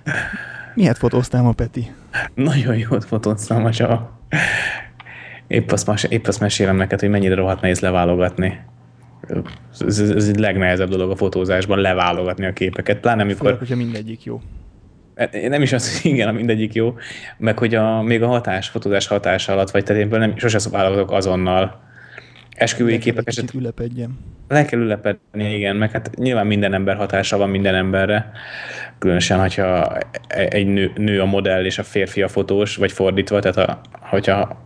Miért fotóztál ma, Peti? Nagyon jót fotóztam a csava. Épp azt mesélem neked, hogy mennyire rohadt nehéz leválogatni. Ez egy legnehezebb dolog a fotózásban, leválogatni a képeket. Pláne Főleg, amikor hogyha mindegyik jó. nem is az, hogy igen, mindegyik jó, meg hogy még a fotózás hatása alatt vagy, tehát én nem, sosem válogatok azonnal. Esküvői Le kell egy képek kicsit eset ülepedjem. le kell ülepedni, igen, meg hát nyilván minden ember hatása van minden emberre, különösen, hogyha egy nő a modell és a férfi a fotós, vagy fordítva, tehát hogyha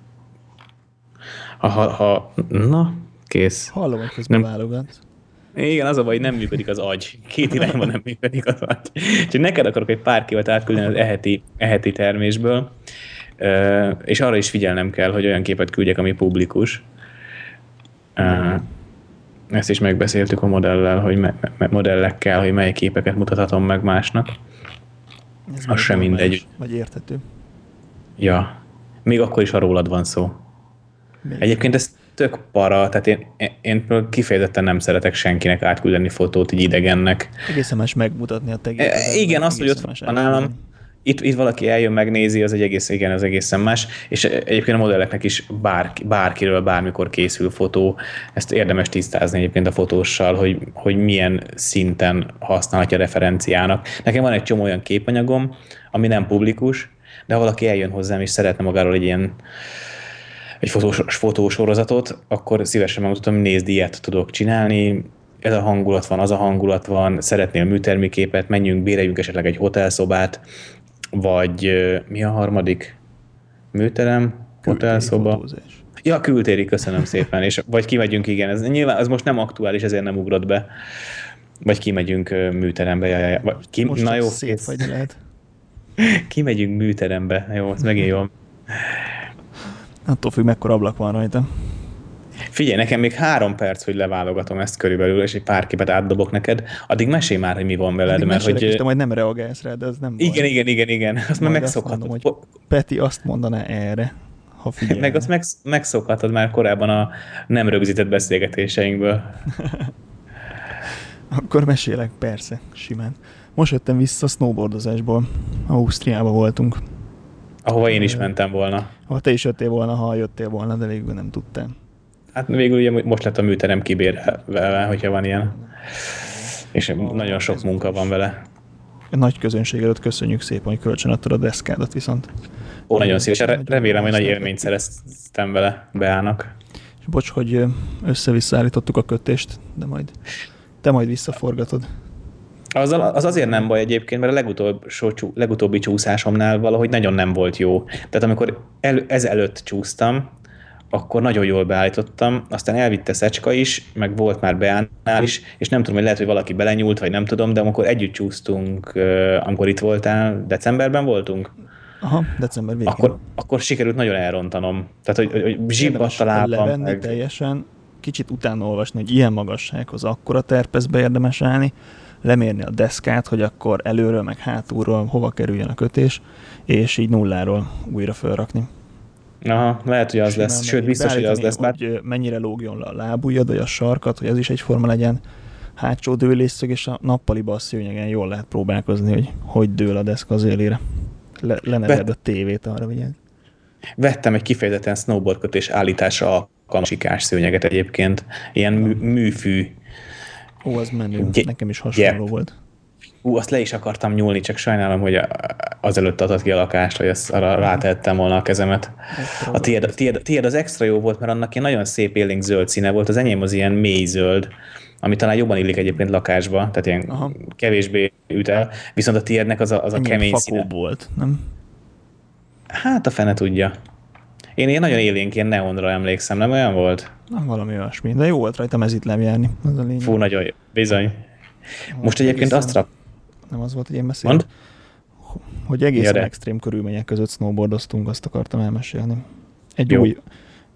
na, kész. Hallom, hogy közben Nem, válogat. igen, az a baj, hogy nem működik az agy. Két irányban nem működik az agy. Úgyhogy neked akarok egy pár képet átküldeni az eheti termésből, és arra is figyelnem kell, hogy olyan képet küldjek, ami publikus. Ezt is megbeszéltük a modellel, hogy modellekkel, hogy mely képeket mutathatom meg másnak. Ez Az sem mindegy. Vagy érthető. Ja. Még akkor is, ha rólad van szó. Egyébként ez tök para, tehát én kifejezetten nem szeretek senkinek átküldeni fotót így idegennek. Egészen más megmutatni a tegét. Igen, az, hogy ott van nálam, itt valaki eljön, megnézi, az az egészen más, és egyébként a modelleknek is bárkiről bármikor készül fotó, ezt érdemes tisztázni egyébként a fotóssal, hogy milyen szinten használhatja referenciának. Nekem van egy csomó olyan képanyagom, ami nem publikus, de ha valaki eljön hozzám, és szeretne magáról egy fotósorozatot, akkor szívesen megmutatom, hogy nézd, ilyet tudok csinálni, ez a hangulat van, az a hangulat van, szeretnél műtermi képet, menjünk, béreljünk esetleg egy hotelszobát, vagy mi a harmadik? Műterem, hotelszoba. Fotózás. Ja, kültéri, köszönöm szépen. És, vagy kimegyünk, igen, nyilván ez most nem aktuális, ezért nem ugrott be. Vagy kimegyünk műterembe. Most na jó, szép vagy lehet. Kimegyünk műterembe. Jó, ez megint jó. Attól függ, mekkora ablak van rajta. Figyelj, nekem még 3 perc, hogy leválogatom ezt körülbelül, és egy pár képet átdobok neked. Addig mesélj már, hogy mi van veled, Addig mert hogy... is, de majd nem reagálsz rá, de az nem baj. Igen. Azt már megszokhatod. Azt mondom, hogy Peti azt mondaná erre, ha figyelne. Meg azt megszokhatod már korábban a nem rögzített beszélgetéseinkből. Akkor mesélek, persze, simán. Most jöttem vissza snowboardozásból. Ausztriában voltunk. Ahova én is mentem volna. Ha te is jöttél volna, ha jöttél volna, de végül nem tudtál. Hát végül ugye most lett a műterem kibérve, hogyha van ilyen. És nagyon sok munka van vele. A nagy közönség előtt köszönjük szépen, hogy kölcsönadtad a deszkádat viszont. Nagyon szívesen. Remélem, hogy nagy élményt szereztem vele, Beának. És bocs, hogy össze-vissza állítottuk a kötést, de te majd visszaforgatod. Az azért nem baj egyébként, mert a legutóbbi csúszásomnál valahogy nagyon nem volt jó. Tehát amikor ezelőtt csúsztam, akkor nagyon jól beállítottam, aztán elvitte Szecska is, meg volt már Beánál is, és nem tudom, hogy lehet, hogy valaki belenyúlt, vagy nem tudom, de amikor együtt csúsztunk, amikor itt voltál, decemberben voltunk? Aha, december végén. Akkor sikerült nagyon elrontanom. Tehát, hogy zsibbadt a lábam. Levenni teljesen, kicsit utána olvasni, hogy ilyen magassághoz akkora terpeszbe érdemes állni, lemérni a deszkát, hogy akkor előről, meg hátulról hova kerüljön a kötés, és így nulláról újra felrakni. Aha, lehet, hogy az lesz. Sőt, biztos, hogy az lesz. Hogy mennyire lógjon le a lábujjad, vagy a sarkat, hogy ez is egyforma legyen. Hátsó dőlésszög, és a nappaliba a szőnyegen jól lehet próbálkozni, hogy dől a deszka az élére. Leneved a tévét, arra vigyázz. Vettem egy kifejezetten snowboardkötés állításra alkalmas sikás szőnyeget egyébként. Ilyen műfű. Ó, az menő. Nekem is hasonló volt. Azt le is akartam nyúlni, csak sajnálom, hogy azelőtt adott ki a lakást, hogy ezt arra rátettem volna a kezemet. A tiéd az extra jó volt, mert annak ilyen nagyon szép élénk zöld színe volt, az enyém az ilyen mély zöld, ami talán jobban illik egyébként lakásba, tehát ilyen kevésbé üt el, viszont a tiédnek az a kemény színe. Volt, nem? Hát a fene tudja. Én ilyen nagyon élénk, ilyen neonra emlékszem, nem olyan volt? Nem valami olyasmi, de jó volt rajta mezitláb járni, az a lényeg. Fú, nagyon jó, bizony. Most egyébként azt nem az volt, hogy én beszéltem. Hogy egészen extrém körülmények között snowboardoztunk, azt akartam elmesélni. Egy jó. Új...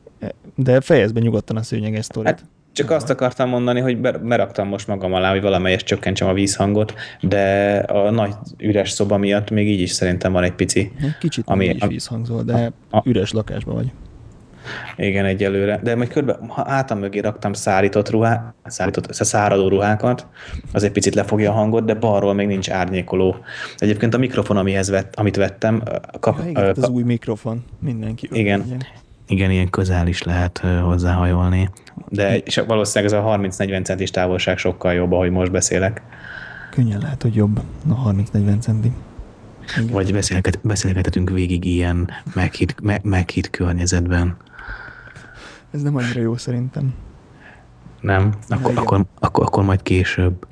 De fejezd be nyugodtan a szőnyeges sztorit. Hát, csak azt akartam mondani, hogy beraktam most magam alá, hogy valamelyest csökkentsem a vízhangot, de a nagy üres szoba miatt még így is szerintem van egy pici. Kicsit is vízhangzol, de üres lakásban vagy. Igen, egyelőre. De majd körbe hátam mögé raktam száradó ruhákat, az egy picit lefogja a hangot, de balról még nincs árnyékoló. Egyébként a mikrofon, amit vettem, Igen, az új mikrofon, mindenki igen, legyen. igen, ilyen közel is lehet hozzáhajolni. De és valószínűleg ez a 30-40 centis távolság sokkal jobb, ahogy most beszélek. Könnyen lehet, hogy jobb a 30-40 centi. Igen. Vagy beszélgethetünk végig ilyen meghitt környezetben. Ez nem annyira jó szerintem. Nem? Akkor majd később.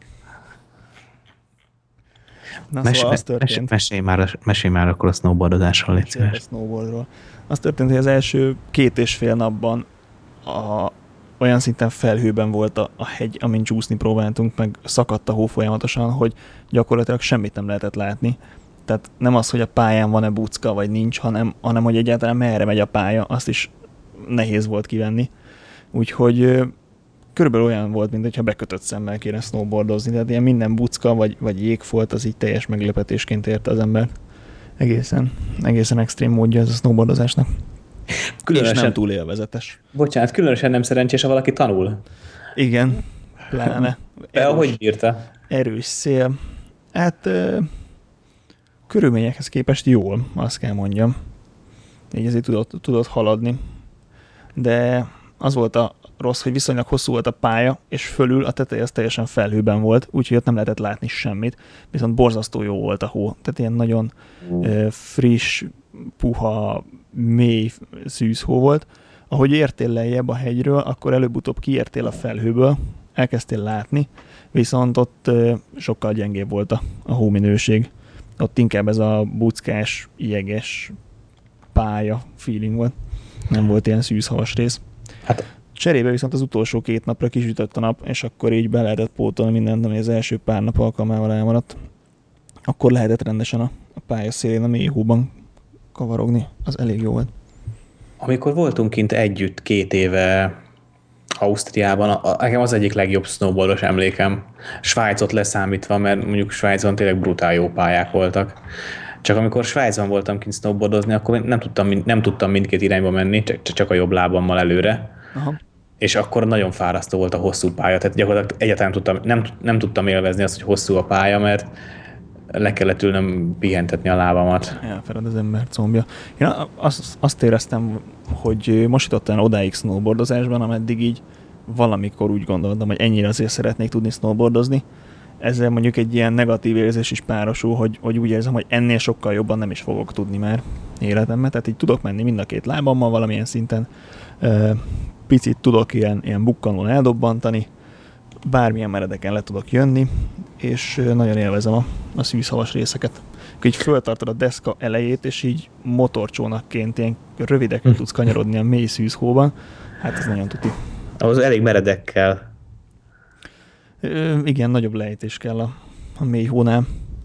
Na, szóval az történt. Mesélj már akkor a snowboardozásról, légy szíves. A snowboardról. Az történt, hogy az első 2,5 napban olyan szinten felhőben volt a hegy, amin csúszni próbáltunk, meg szakadt a hó folyamatosan, hogy gyakorlatilag semmit nem lehetett látni. Tehát nem az, hogy a pályán van-e bucka, vagy nincs, hanem hogy egyáltalán merre megy a pálya, azt is nehéz volt kivenni. Úgyhogy körülbelül olyan volt, mint hogyha bekötött szemmel kéne snowboardozni, tehát ilyen minden bucka vagy jégfolt, az így teljes meglepetésként érte az ember. Egészen extrém módja ez a snowboardozásnak. Különösen, és nem túl élvezetes. Bocsánat, különösen nem szerencsés, ha valaki tanul. Igen, pláne. Ahogy bírta? Erős szél. Hát körülményekhez képest jól, azt kell mondjam. Így azért tudott haladni. De az volt a rossz, hogy viszonylag hosszú volt a pálya, és fölül a teteje az teljesen felhőben volt, úgyhogy ott nem lehetett látni semmit, viszont borzasztó jó volt a hó. Tehát ilyen nagyon friss, puha, mély szűz hó volt. Ahogy értél lejjebb a hegyről, akkor előbb-utóbb kiértél a felhőből, elkezdtél látni, viszont ott sokkal gyengébb volt a hóminőség. Ott inkább ez a buckás, jeges pálya feeling volt. Nem volt ilyen szűzhavas rész. Hát cserébe viszont az utolsó 2 napra kisütött a nap, és akkor így be lehetett pótolni mindent, ami az első pár nap alkalmával elmaradt. Akkor lehetett rendesen a pálya szélén, a mély hóban kavarogni. Az elég jó volt. Amikor voltunk kint együtt 2 éve Ausztriában, nekem az egyik legjobb snowboardos emlékem. Svájcot leszámítva, mert mondjuk Svájcon tényleg brutál jó pályák voltak. Csak amikor Svájcban voltam kint snowboardozni, akkor nem tudtam mindkét irányba menni, csak a jobb lábammal előre. Aha. És akkor nagyon fárasztó volt a hosszú pálya, tehát gyakorlatilag egyáltalán nem tudtam élvezni azt, hogy hosszú a pálya, mert le kellett ülnöm pihentetni a lábamat. Elfeled az ember combja. Én azt éreztem, hogy most jutottam odáig snowboardozásban, ameddig így valamikor úgy gondoltam, hogy ennyire azért szeretnék tudni snowboardozni. Ezzel mondjuk egy ilyen negatív érzés is párosul, hogy úgy érzem, hogy ennél sokkal jobban nem is fogok tudni már életemben. Tehát így tudok menni mind a 2 lábammal valamilyen szinten. Picit tudok ilyen bukkanón eldobbantani, bármilyen meredeken le tudok jönni, és nagyon élvezem a szűzhavas részeket. Így föltartod a deszka elejét, és így motorcsónakként ilyen rövideken tudsz kanyarodni a mély szűzhóban. Hát ez nagyon tuti. Ahhoz elég meredek kell. Igen, nagyobb lejtés kell a mély hónál.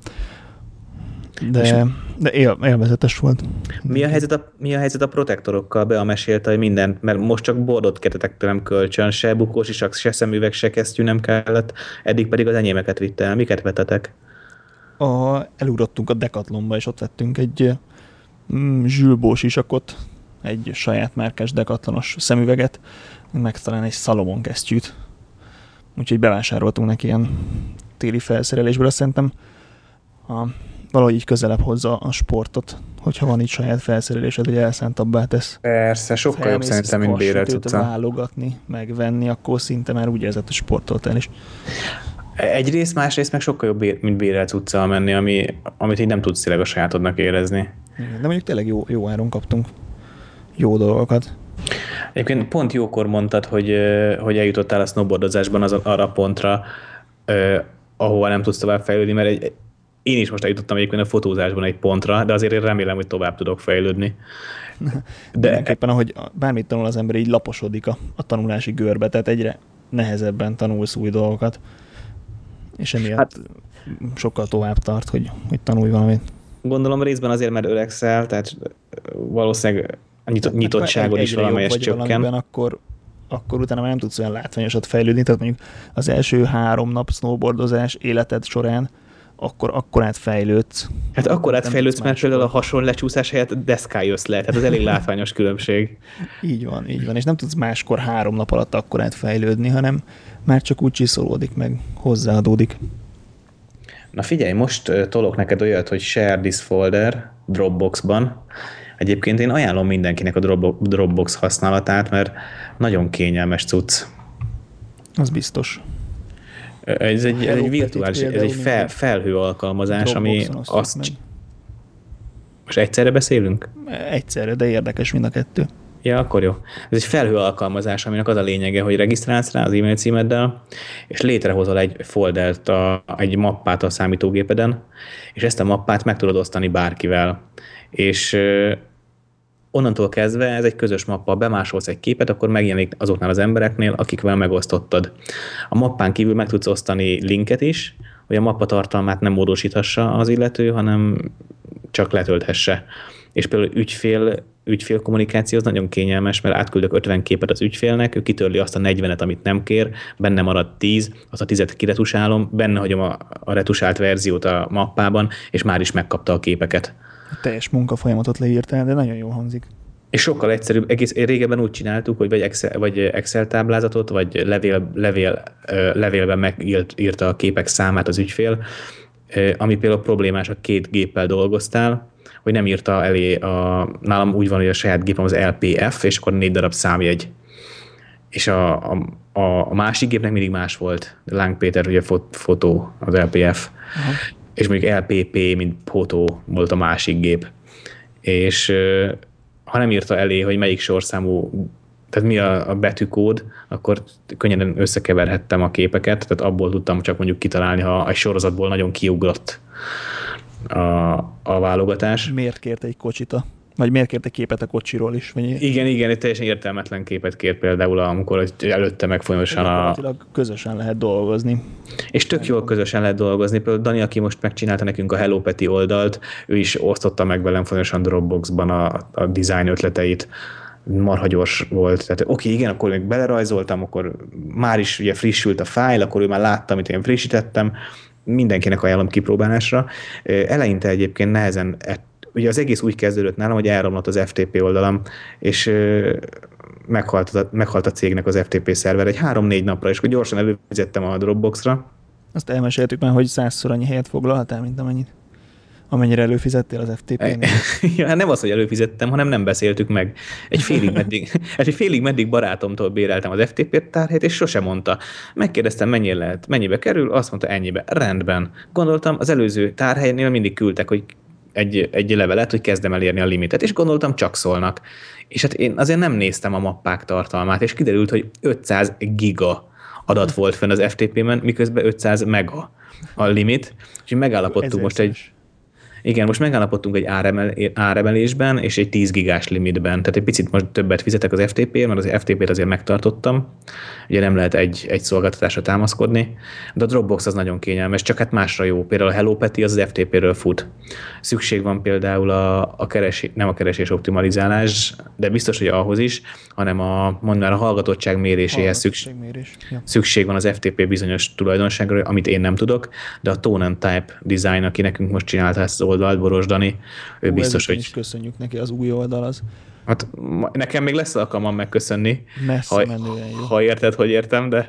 De élvezetes volt. Mi a helyzet a protektorokkal? Bea mesélte, hogy mindent, mert most csak boardot kértetek tőlem kölcsön, se bukós isak, se szemüveg, se kesztyű nem kellett, eddig pedig az enyémeket vitte el. Miket vetetek? Elugrottunk a Decathlonba, és ott vettünk egy zsülbós isakot, egy saját márkás Decathlonos szemüveget, meg talán egy Salomon kesztyűt. Úgyhogy bevásároltunk neki ilyen téli felszerelésből. Azt szerintem valahogy így közelebb hozza a sportot, hogyha van így saját felszerelésed, hogy elszántabbá tesz. Persze, sokkal jobb szerintem, mint bérelt cucca. Válogatni, megvenni, akkor szinte már úgy érzed, hogy sportoltál is. Egyrészt, másrészt meg sokkal jobb, mint bérelt cuccal menni, amit így nem tudsz tényleg a sajátodnak érezni. De mondjuk tényleg jó áron kaptunk jó dolgokat. Egyébként pont jókor mondtad, hogy eljutottál a snowboardozásban arra a pontra, ahova nem tudsz tovább fejlődni, mert én is most eljutottam egyébként a fotózásban egy pontra, de azért én remélem, hogy tovább tudok fejlődni. De mindenképpen, ahogy bármit tanul az ember, így laposodik a tanulási görbe, tehát egyre nehezebben tanulsz új dolgokat, és emiatt sokkal tovább tart, hogy tanulj valamit. Gondolom részben azért, mert öregszel, tehát valószínűleg a nyitottságod is valamelyest csökken. Akkor utána már nem tudsz olyan látványosat fejlődni, tehát mondjuk az első 3 nap snowboardozás életed során akkor akkorát fejlődsz. Hát akkorát fejlődsz, mert például a hason lecsúszás helyett deszkán jössz le, tehát ez elég látványos különbség. Így van, és nem tudsz máskor 3 nap alatt akkorát fejlődni, hanem már csak úgy csiszolódik meg, hozzáadódik. Na figyelj, most tolok neked olyat, hogy share this folder Dropboxban. Egyébként én ajánlom mindenkinek a Dropbox használatát, mert nagyon kényelmes cucc. Az biztos. Ez egy virtuális, ez egy felhő alkalmazás, ami azt... Most egyszerre beszélünk? Egyszerre, de érdekes mind a kettő. Ja, akkor jó. Ez egy felhő alkalmazás, aminek az a lényege, hogy regisztrálsz rá az e-mail címeddel, és létrehozol egy foldert, egy mappát a számítógépeden, és ezt a mappát meg tudod osztani bárkivel. És onnantól kezdve ez egy közös mappa, bemásolsz egy képet, akkor megjelenik azoknál az embereknél, akikvel megosztottad. A mappán kívül meg tudsz osztani linket is, hogy a mappa tartalmát nem módosíthassa az illető, hanem csak letölthesse. És például ügyfél kommunikáció az nagyon kényelmes, mert átküldök 50 képet az ügyfélnek, ő kitörli azt a 40-et, amit nem kér, benne marad 10, azt a 10-et kiretusálom, benne hagyom a retusált verziót a mappában, és már is megkapta a képeket. A teljes munkafolyamatot leírtál, de nagyon jól hangzik. És sokkal egyszerűbb, régebben úgy csináltuk, hogy vagy Excel táblázatot, vagy levélben megírta a képek számát az ügyfél, ami például problémás, a 2 géppel dolgoztál, hogy nem írta elé, nálam úgy van, hogy a saját gépem az LPF, és akkor 4 darab számjegy. És a másik gépnek mindig más volt. Láng Péter, ugye fotó, az LPF. Aha. És mondjuk LPP, mint fotó volt a másik gép. És ha nem írta elé, hogy melyik sorszámú, tehát mi a betűkód, akkor könnyeden összekeverhettem a képeket, tehát abból tudtam csak mondjuk kitalálni, ha egy sorozatból nagyon kiugrott a válogatás. Miért kért egy kocsita? Vagy miért kért egy képet a kocsiról is? Vagy... Igen, egy teljesen értelmetlen képet kért például, amikor előtte meg folyamatosan közösen lehet dolgozni. És tök jól közösen lehet dolgozni. Például Dani, aki most megcsinálta nekünk a Hello Peti oldalt, ő is osztotta meg velem folyamatosan Dropboxban a design ötleteit. Marha gyors volt. Tehát oké, igen, akkor még belerajzoltam, akkor már is ugye frissült a fájl, akkor ő már látta, amit én frissítettem. Mindenkinek ajánlom kipróbálásra. Eleinte egyébként nehezen, ugye az egész úgy kezdődött nálam, hogy elromlott az FTP oldalam, és meghalt a cégnek az FTP szerver egy 3-4 napra, és akkor gyorsan előfizettem a Dropboxra. Azt elmeséltük már, hogy 100-szor annyi helyet foglalhatál, mint amennyire előfizettél az FTP-nél. Ja, nem az, hogy előfizettem, hanem nem beszéltük meg. Egy félig meddig barátomtól béreltem az FTP tárhelyet, és sosem mondta. Megkérdeztem, mennyibe kerül, azt mondta ennyibe. Rendben. Gondoltam, az előző tárhelynél mindig küldtek, hogy egy levelet, hogy kezdem elérni a limitet, és gondoltam, csak szólnak. És hát én azért nem néztem a mappák tartalmát, és kiderült, hogy 500 giga adat volt fenn az FTP-ben, miközben 500 mega a limit, és megállapodtunk most megállapodtunk egy áremelésben és egy 10 gigás limitben. Tehát egy picit most többet fizetek az FTP-ért, mert az FTP-t azért megtartottam. Ugye nem lehet egy szolgáltatásra támaszkodni, de a Dropbox az nagyon kényelmes, csak hát másra jó. Például a Hello Peti az FTP-ről fut. Szükség van például nem a keresés optimalizálás, de biztos, hogy ahhoz is, hanem a hallgatottság méréséhez szükség van az FTP bizonyos tulajdonságra, amit én nem tudok, de a Tone and Type Design, aki nekünk most csinálta ezt az oldalt, Boros Dani, ő biztos, hogy... is köszönjük neki, az új oldal az. Hát nekem még lesz alkalmam megköszönni, ha érted, hogy értem, de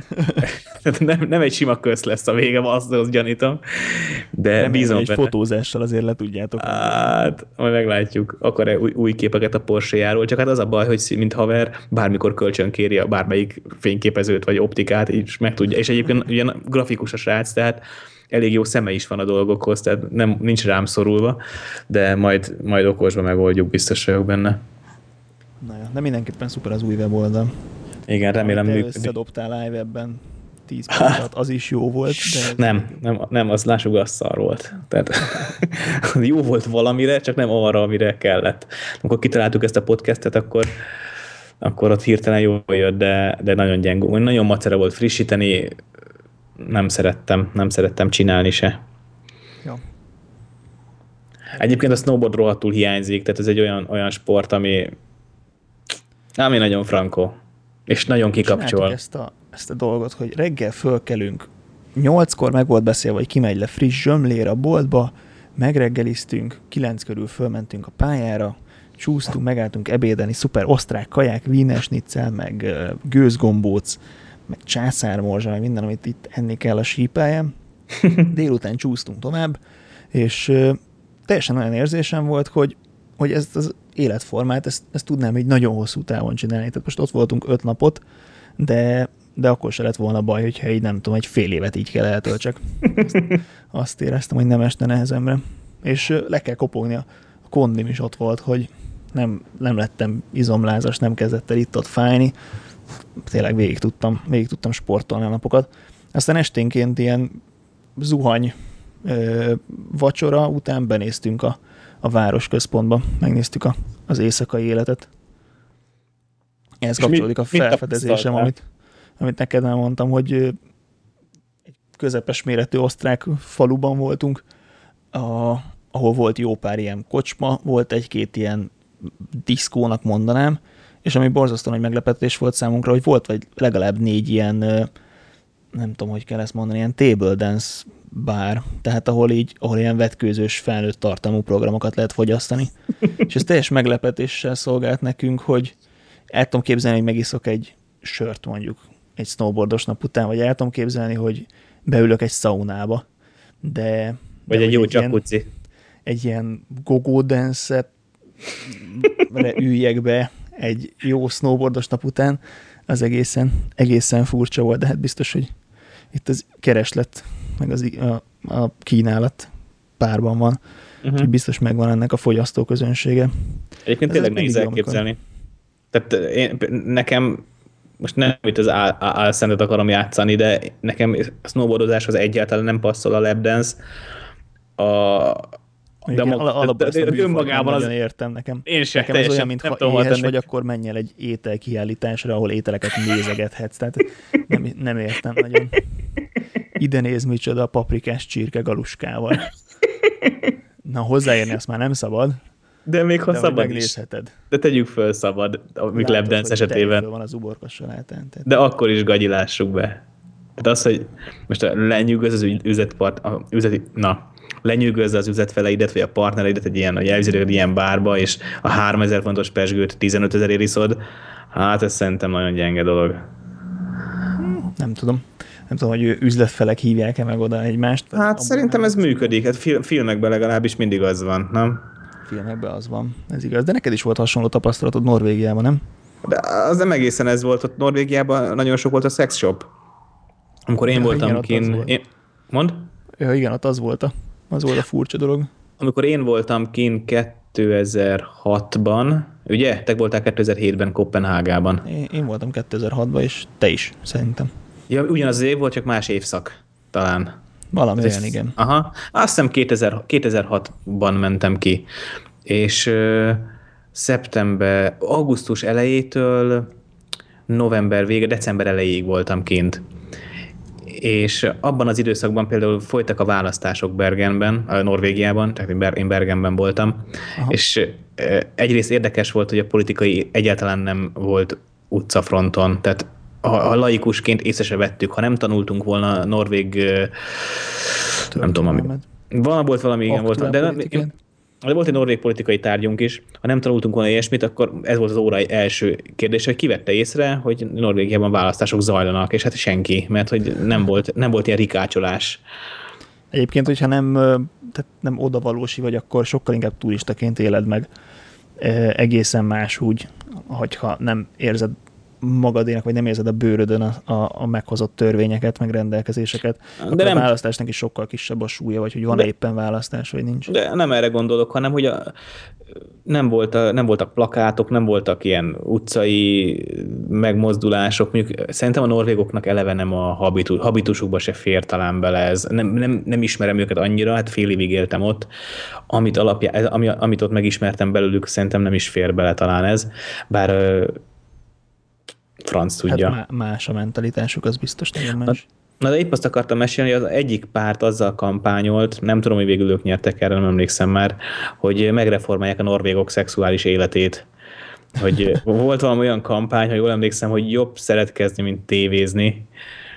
nem egy sima kösz lesz a vége, azt gyanítom, de nem bízom egy fotózással azért le tudjátok. Hát, majd meglátjuk. Akar-e új képeket a Porsche-járól, csak hát az a baj, hogy mint haver bármikor kölcsönkéri a bármelyik fényképezőt vagy optikát, és meg tudja. És egyébként ugyan grafikus a srác, tehát elég jó szeme is van a dolgokhoz, tehát nincs rám szorulva, de majd okosba megoldjuk, biztos vagyok benne. Na jó, de mindenképpen szuper az új weboldal. Igen, remélem működik. Összedobtál iWebben 10 percet, az is jó volt. De nem, az lássuk, az szar volt. Tehát jó volt valamire, csak nem arra, amire kellett. Amikor kitaláltuk ezt a podcastet, akkor ott hirtelen jól jött, de nagyon gyengó. Nagyon macera volt frissíteni, nem szerettem csinálni se. Jó. Egyébként a snowboard rohadtul hiányzik, tehát ez egy olyan sport, ami nagyon frankó, és nagyon kikapcsol. Ezt a dolgot, hogy reggel fölkelünk 8-kor meg volt beszélve, hogy kimegy le friss zsömlér a boltba, megreggeliztünk, 9 körül fölmentünk a pályára, csúsztunk, megálltunk ebédelni, szuper osztrák kaják, wiener schnitzel, meg gőzgombóc, meg császármorzsa, meg minden, amit itt enni kell a sípályán. Délután csúsztunk tovább, és teljesen olyan érzésem volt, hogy ezt az életformát, ezt tudnám így nagyon hosszú távon csinálni. Tehát most ott voltunk 5 napot, de akkor se lett volna baj, hogyha így nem tudom, egy fél évet így kell eltöltsek. Azt éreztem, hogy nem este nehezemre. És le kell kopogni, a kondim is ott volt, hogy nem lettem izomlázas, nem kezdett el itt-ott fájni. Tényleg végig tudtam sportolni a napokat. Aztán esténként ilyen zuhany vacsora után benéztünk a városközpontba, megnéztük az éjszakai életet. Ehhez kapcsolódik a felfedezésem, amit neked már mondtam, hogy egy közepes méretű osztrák faluban voltunk, ahol volt jó pár ilyen kocsma, volt egy-két ilyen diszkónak mondanám, és ami borzasztóan nagy meglepetés volt számunkra, hogy volt vagy legalább 4 ilyen, nem tudom, hogy kell ezt mondani, ilyen table dance bár, tehát ahol ilyen vetkőzős felnőtt tartalmú programokat lehet fogyasztani. És ez teljes meglepetéssel szolgált nekünk, hogy el tudom képzelni, hogy megiszok egy sört mondjuk egy snowboardos nap után, vagy el tudom képzelni, hogy beülök egy szaunába, vagy egy jó jacuzzi. Egy ilyen go-go dance-re üljek be egy jó snowboardos nap után, az egészen furcsa volt, de hát biztos, hogy itt az kereslet, meg a kínálat párban van. Úgyhogy biztos megvan ennek a fogyasztóközönsége. Egyébként tényleg nehéz elképzelni. Tehát nekem most nem itt az álszentet akarom játszani, de nekem a snowboardozáshoz egyáltalán nem passzol a lapdance. De önmagában nagyon értem nekem. Én sem. Nekem az olyan, mintha éhes vagy, akkor menj el egy ételkiállításra, ahol ételeket nézegethetsz. Tehát nem értem nagyon. Ide néz micsoda a paprikás csirke galuskával. Na, hozzáérni azt már nem szabad. De még ha de szabad megnézheted. Is. De tegyük föl szabad, amik lapdance esetében. Van az uborkos salátán. Tehát. De akkor is gagyilássuk be. Tehát az, hogy most lenyűgöz az lenyűgözze az üzletfeleidet, vagy a partnereidet egy ilyen bárba, és a 3000 fontos pezsgőt 15 000 iszod, hát ez szerintem nagyon gyenge dolog. Nem tudom, hogy üzletfelek hívják-e meg oda egymást. Hát szerintem ez működik. Hát filmekben legalábbis mindig az van, nem? Filmekben az van, ez igaz. De neked is volt hasonló tapasztalatod Norvégiában, nem? De az nem egészen ez volt. Ott Norvégiában nagyon sok volt a sex shop. Amikor én voltam kint... Mond? Ja, igen, ott az volt a furcsa dolog. Amikor én voltam kint 2006-ban, ugye? Te voltál 2007-ben Koppenhágában. Én voltam 2006-ban, és te is, szerintem. Ja, ugyanaz az év volt, csak más évszak talán. Valami olyan, igen. Aha. Azt hiszem 2006-ban mentem ki. És augusztus elejétől november vége, december elejéig voltam kint. És abban az időszakban például folytak a választások Bergenben, Norvégiában, tehát én Bergenben voltam, aha. És egyrészt érdekes volt, hogy a politikai egyáltalán nem volt utcafronton, tehát ha laikusként észre se vettük, ha nem tanultunk volna norvég, nem tudom, volt valami, igen, volt, de volt egy norvég politikai tárgyunk is, ha nem tanultunk volna ilyesmit, akkor ez volt az óra első kérdés, hogy ki vette észre, hogy Norvégiában választások zajlanak, és hát senki, mert hogy nem volt ilyen rikácsolás. Egyébként, hogyha nem odavalósi vagy, akkor sokkal inkább turistaként éled meg egészen más úgy, hogyha nem érzed magadénak, vagy nem érzed a bőrödön a meghozott törvényeket, meg rendelkezéseket, de a választásnak is sokkal kisebb a súlya, vagy hogy van éppen választás, vagy nincs. De nem erre gondolok, hanem hogy nem voltak plakátok, nem voltak ilyen utcai megmozdulások. Mondjuk szerintem a norvégoknak eleve nem a habitusukba se fér talán bele ez. Nem ismerem őket annyira, hát fél évig éltem ott. Amit ott megismertem belőlük, szerintem nem is fér bele talán ez. Bár franc tudja. Hát más a mentalitásuk, az biztos nagyon más. Na de épp azt akartam mesélni, hogy az egyik párt azzal kampányolt, nem tudom, hogy végül ők nyertek, erre nem emlékszem már, hogy megreformálják a norvégok szexuális életét. Hogy volt valami olyan kampány, ha jól emlékszem, hogy jobb szeretkezni, mint tévézni.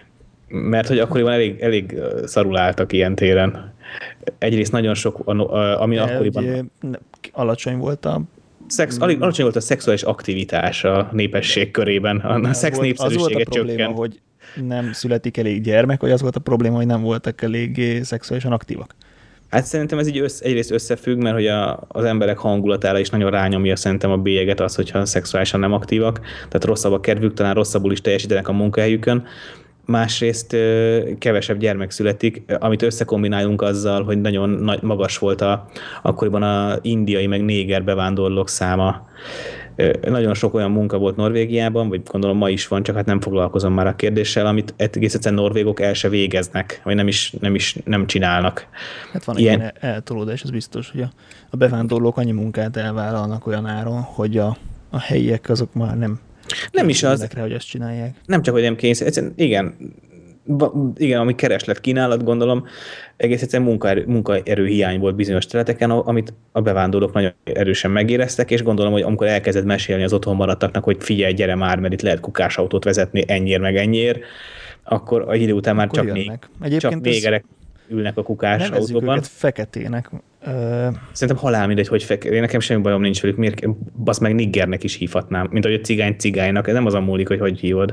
mert hogy akkoriban elég szarul álltak ilyen téren. Egyrészt nagyon sok, ami akkoriban... alacsony volt alacsony volt a szexuális aktivitás a népesség körében. A szex népszerűsége csökkent. Az volt a probléma, hogy nem születik elég gyermek, vagy az volt a probléma, hogy nem voltak eléggé szexuálisan aktívak? Hát szerintem ez így egyrészt összefügg, mert hogy az emberek hangulatára is nagyon rányomja szerintem a bélyeget az, hogyha szexuálisan nem aktívak, tehát rosszabb a kedvük, talán rosszabbul is teljesítenek a munkahelyükön. Másrészt kevesebb gyermek születik, amit összekombinálunk azzal, hogy nagyon magas volt akkoriban az indiai meg néger bevándorlók száma. Nagyon sok olyan munka volt Norvégiában, vagy gondolom ma is van, csak hát nem foglalkozom már a kérdéssel, amit egész egyszerűen norvégok el se végeznek, vagy nem csinálnak. Hát van ilyen eltolódás, ez biztos, hogy a bevándorlók annyi munkát elvállalnak olyan áron, hogy a helyiek azok már nem is az, hogy ezt csinálják. Nem csak, hogy nem kényszer, igen, ami kereslet kínálat, gondolom, egész egyszerűen munkaerő hiány volt bizonyos területeken, amit a bevándorlók nagyon erősen megéreztek, és gondolom, hogy amikor elkezded mesélni az otthon maradtaknak, hogy figyelj, gyere már, mert itt lehet kukásautót vezetni ennyiért meg ennyiért, akkor a idő után már csak négerek ülnek a kukásautóban. Nevezzük őket feketének. Szerintem halál mindegy, hogy fekete. Nekem semmi bajom nincs velük. Miért? Basz meg niggernek is hívhatnám. Mint ahogy a cigány cigánynak. Ez nem azon múlik, hogy hívod.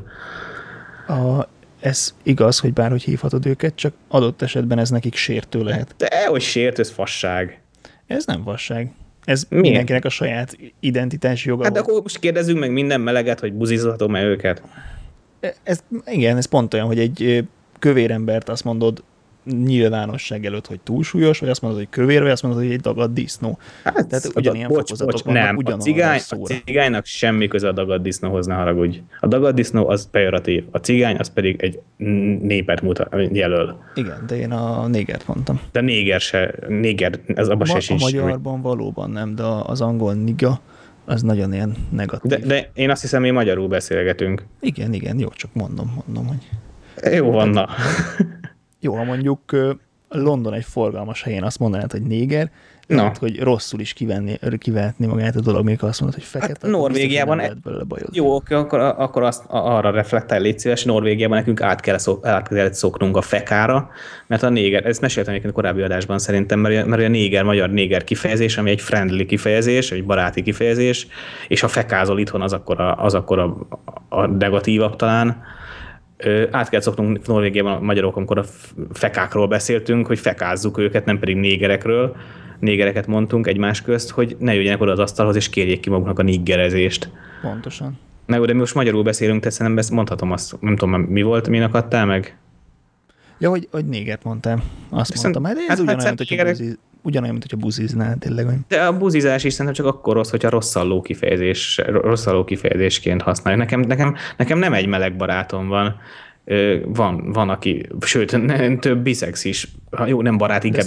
Ez igaz, hogy bárhogy hívhatod őket, csak adott esetben ez nekik sértő lehet. De hogy sértő, ez fasság. Ez nem fasság. Ez mindenkinek a saját identitási joga. Hát akkor most kérdezzünk meg minden meleget, hogy buzizhatom-e őket. Ez pont olyan, hogy egy kövér embert azt mondod nyilvánosság előtt, hogy túlsúlyos, vagy azt mondod, hogy kövér, vagy azt mondod, hogy egy dagadt disznó. Hát, tehát ugyanilyen fokozatok vannak, nem, a cigánynak semmi köze a dagadt disznóhoz, ne haragudj. A dagadt disznó az pejoratív, a cigány az pedig egy népet jelöl. Igen, de én a négert mondtam. De néger, ez abban se sincs. A magyarban valóban nem, de az angol niga, az nagyon ilyen negatív. De én azt hiszem, mi magyarul beszélgetünk. Igen, jó, csak mondom, hogy... Jó van, na. Jó, ha mondjuk London egy forgalmas helyén azt mondanád, hogy néger, lehet, hogy rosszul is kivehetni magát a dolog, mikor azt mondod, hogy fekete. Hát Norvégiában... Jó, akkor azt arra reflektálj, légy szíves, Norvégiában nekünk át kellett szoknunk a fekára, mert a néger, ezt meséltem egyébként a korábbi adásban szerintem, mert a magyar néger kifejezés, ami egy friendly kifejezés, egy baráti kifejezés, és ha fekázol itthon, az akkor a negatívabb talán. Át kell szoknunk Norvégiában a magyarok, amikor a fekákról beszéltünk, hogy fekázzuk őket, nem pedig négerekről. Négereket mondtunk egymás közt, hogy ne jöjjenek oda az asztalhoz, és kérjék ki maguknak a niggerezést. Pontosan. Na jó, de mi most magyarul beszélünk, tehát szerintem mondhatom azt, nem tudom, mi volt, mi akadtál meg? Ja, hogy négert mondtam. Azt mondtam, hát ez ugyanolyan, mint hogyha buziznál, tényleg. De a buzizás is szerintem csak akkor rossz, hogyha rosszalló kifejezésként használjuk. Nekem nem egy meleg barátom van. Van aki, sőt, több biszex is. Jó, nem barát, inkább...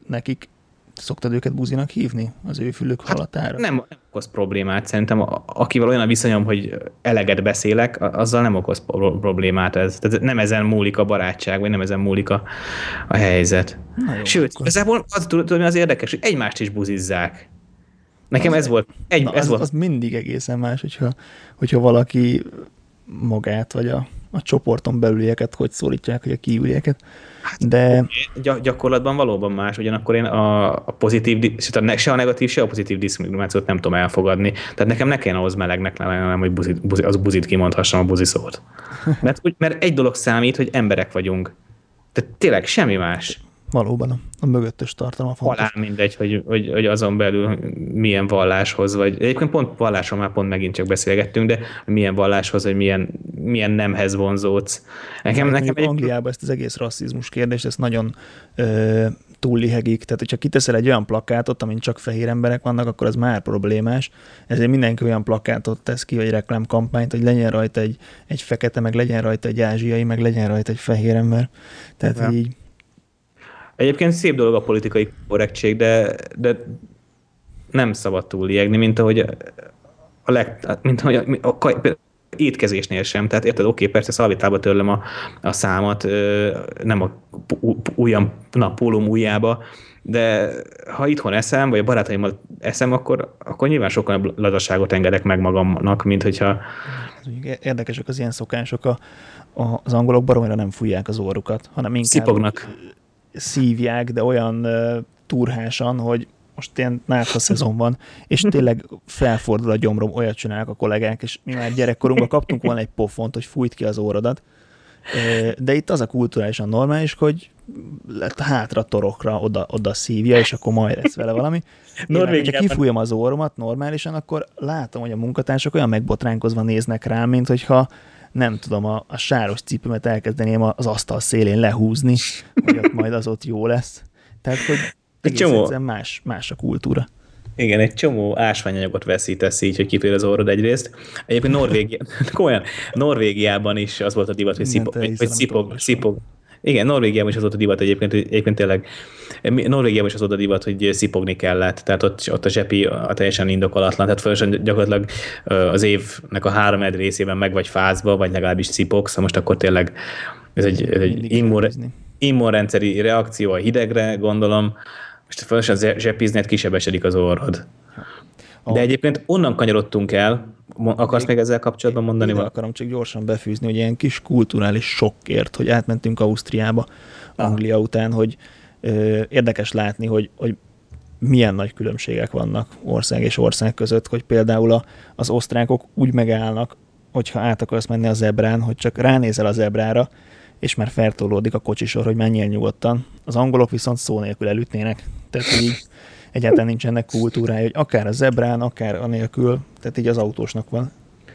Szoktad őket buzinak hívni az ő fülük hallatára? Nem okoz problémát szerintem. Akivel olyan a viszonyom, hogy eleget beszélek, azzal nem okoz problémát ez. Tehát nem ezen múlik a barátság, vagy nem ezen múlik a helyzet. Jó, sőt, igazából tudod, mi az érdekes, hogy egymást is buzizzák. Nekem ez volt. Az mindig egészen más, hogyha valaki magát, vagy a csoporton belülieket hogy szólítják, hogy a kívülieket. De... Gyakorlatban valóban más, ugyanakkor én a pozitív, se a negatív, se a pozitív diszkriminációt nem tudom elfogadni. Tehát nekem ne kellene ahhoz melegnek lennem, hogy az buzit kimondhassam a buziszót. Mert egy dolog számít, hogy emberek vagyunk. Tehát tényleg semmi más. Valóban a mögöttes tartalma fontos. Halál mindegy, hogy azon belül milyen valláshoz, vagy egyébként pont vallásról már pont megint csak beszélgettünk, de milyen valláshoz, vagy milyen nemhez vonzódsz. Nekem Angliában ezt az egész rasszizmus kérdést, ezt nagyon túllihegik, tehát hogyha kiteszel egy olyan plakátot, amin csak fehér emberek vannak, akkor az már problémás. Ezért mindenki olyan plakátot tesz ki, vagy reklámkampányt, hogy legyen rajta egy fekete, meg legyen rajta egy ázsiai, meg legyen rajta egy fehér ember. Tehát így. Egyébként szép dolog a politikai korrektség, de nem szabad túliegni, mint ahogy étkezésnél sem. Tehát érted, oké, persze szalvétába törlöm a számat, nem a ujjam, pólóm ujjába, de ha itthon eszem, vagy a barátaimmal eszem, akkor nyilván sokkal nagyobb lazaságot engedek meg magamnak, mint hogyha... Érdekesek az ilyen szokások. Az angolok baromira nem fújják az orrukat, hanem inkább szipognak. Szívják, de olyan turhásan, hogy most ilyen nátha szezon van, és tényleg felfordul a gyomrom, olyat csinálnak a kollégák, és mi már gyerekkorunkban kaptunk volna egy pofont, hogy fújt ki az orrodat. De itt az a kulturálisan normális, hogy hátra torokra oda szívja, és akkor majd lesz vele valami. Ha kifújom az orromat normálisan, akkor látom, hogy a munkatársak olyan megbotránkozva néznek rám, mint hogyha nem tudom, a sáros cipőmet elkezdeném az asztal szélén lehúzni, hogy ott majd az ott jó lesz. Tehát, hogy egészen más a kultúra. Igen, egy csomó ásványanyagot veszítesz így, hogy kifér az orrod egyrészt. Egyébként Norvégiában is az volt a divat, hogy szipog. Igen, Norvégiában is az volt a divat egyébként tényleg. Norvégiában is az volt a divat, hogy szipogni kellett, tehát ott a zsepi teljesen indokolatlan, tehát folyamatosan gyakorlatilag az évnek a 3 részében meg vagy fázva, vagy legalábbis szipogsz, most akkor tényleg ez egy immunrendszeri reakció a hidegre, gondolom, most folyamatosan zsepizned, kisebesedik az orrod. De egyébként onnan kanyarodtunk el, akarsz még ezzel kapcsolatban mondani? Ide akarom csak gyorsan befűzni, hogy ilyen kis kulturális sokkért, hogy átmentünk Ausztriába, Anglia után, hogy érdekes látni, hogy milyen nagy különbségek vannak ország és ország között, hogy például az osztrákok úgy megállnak, hogyha át akarsz menni a zebrán, hogy csak ránézel a zebrára, és már feltolódik a kocsisor, hogy menjél nyugodtan. Az angolok viszont szó nélkül elütnének. Tehát így egyáltalán nincs ennek kultúrája, hogy akár a zebrán, akár anélkül, tehát így az autósnak van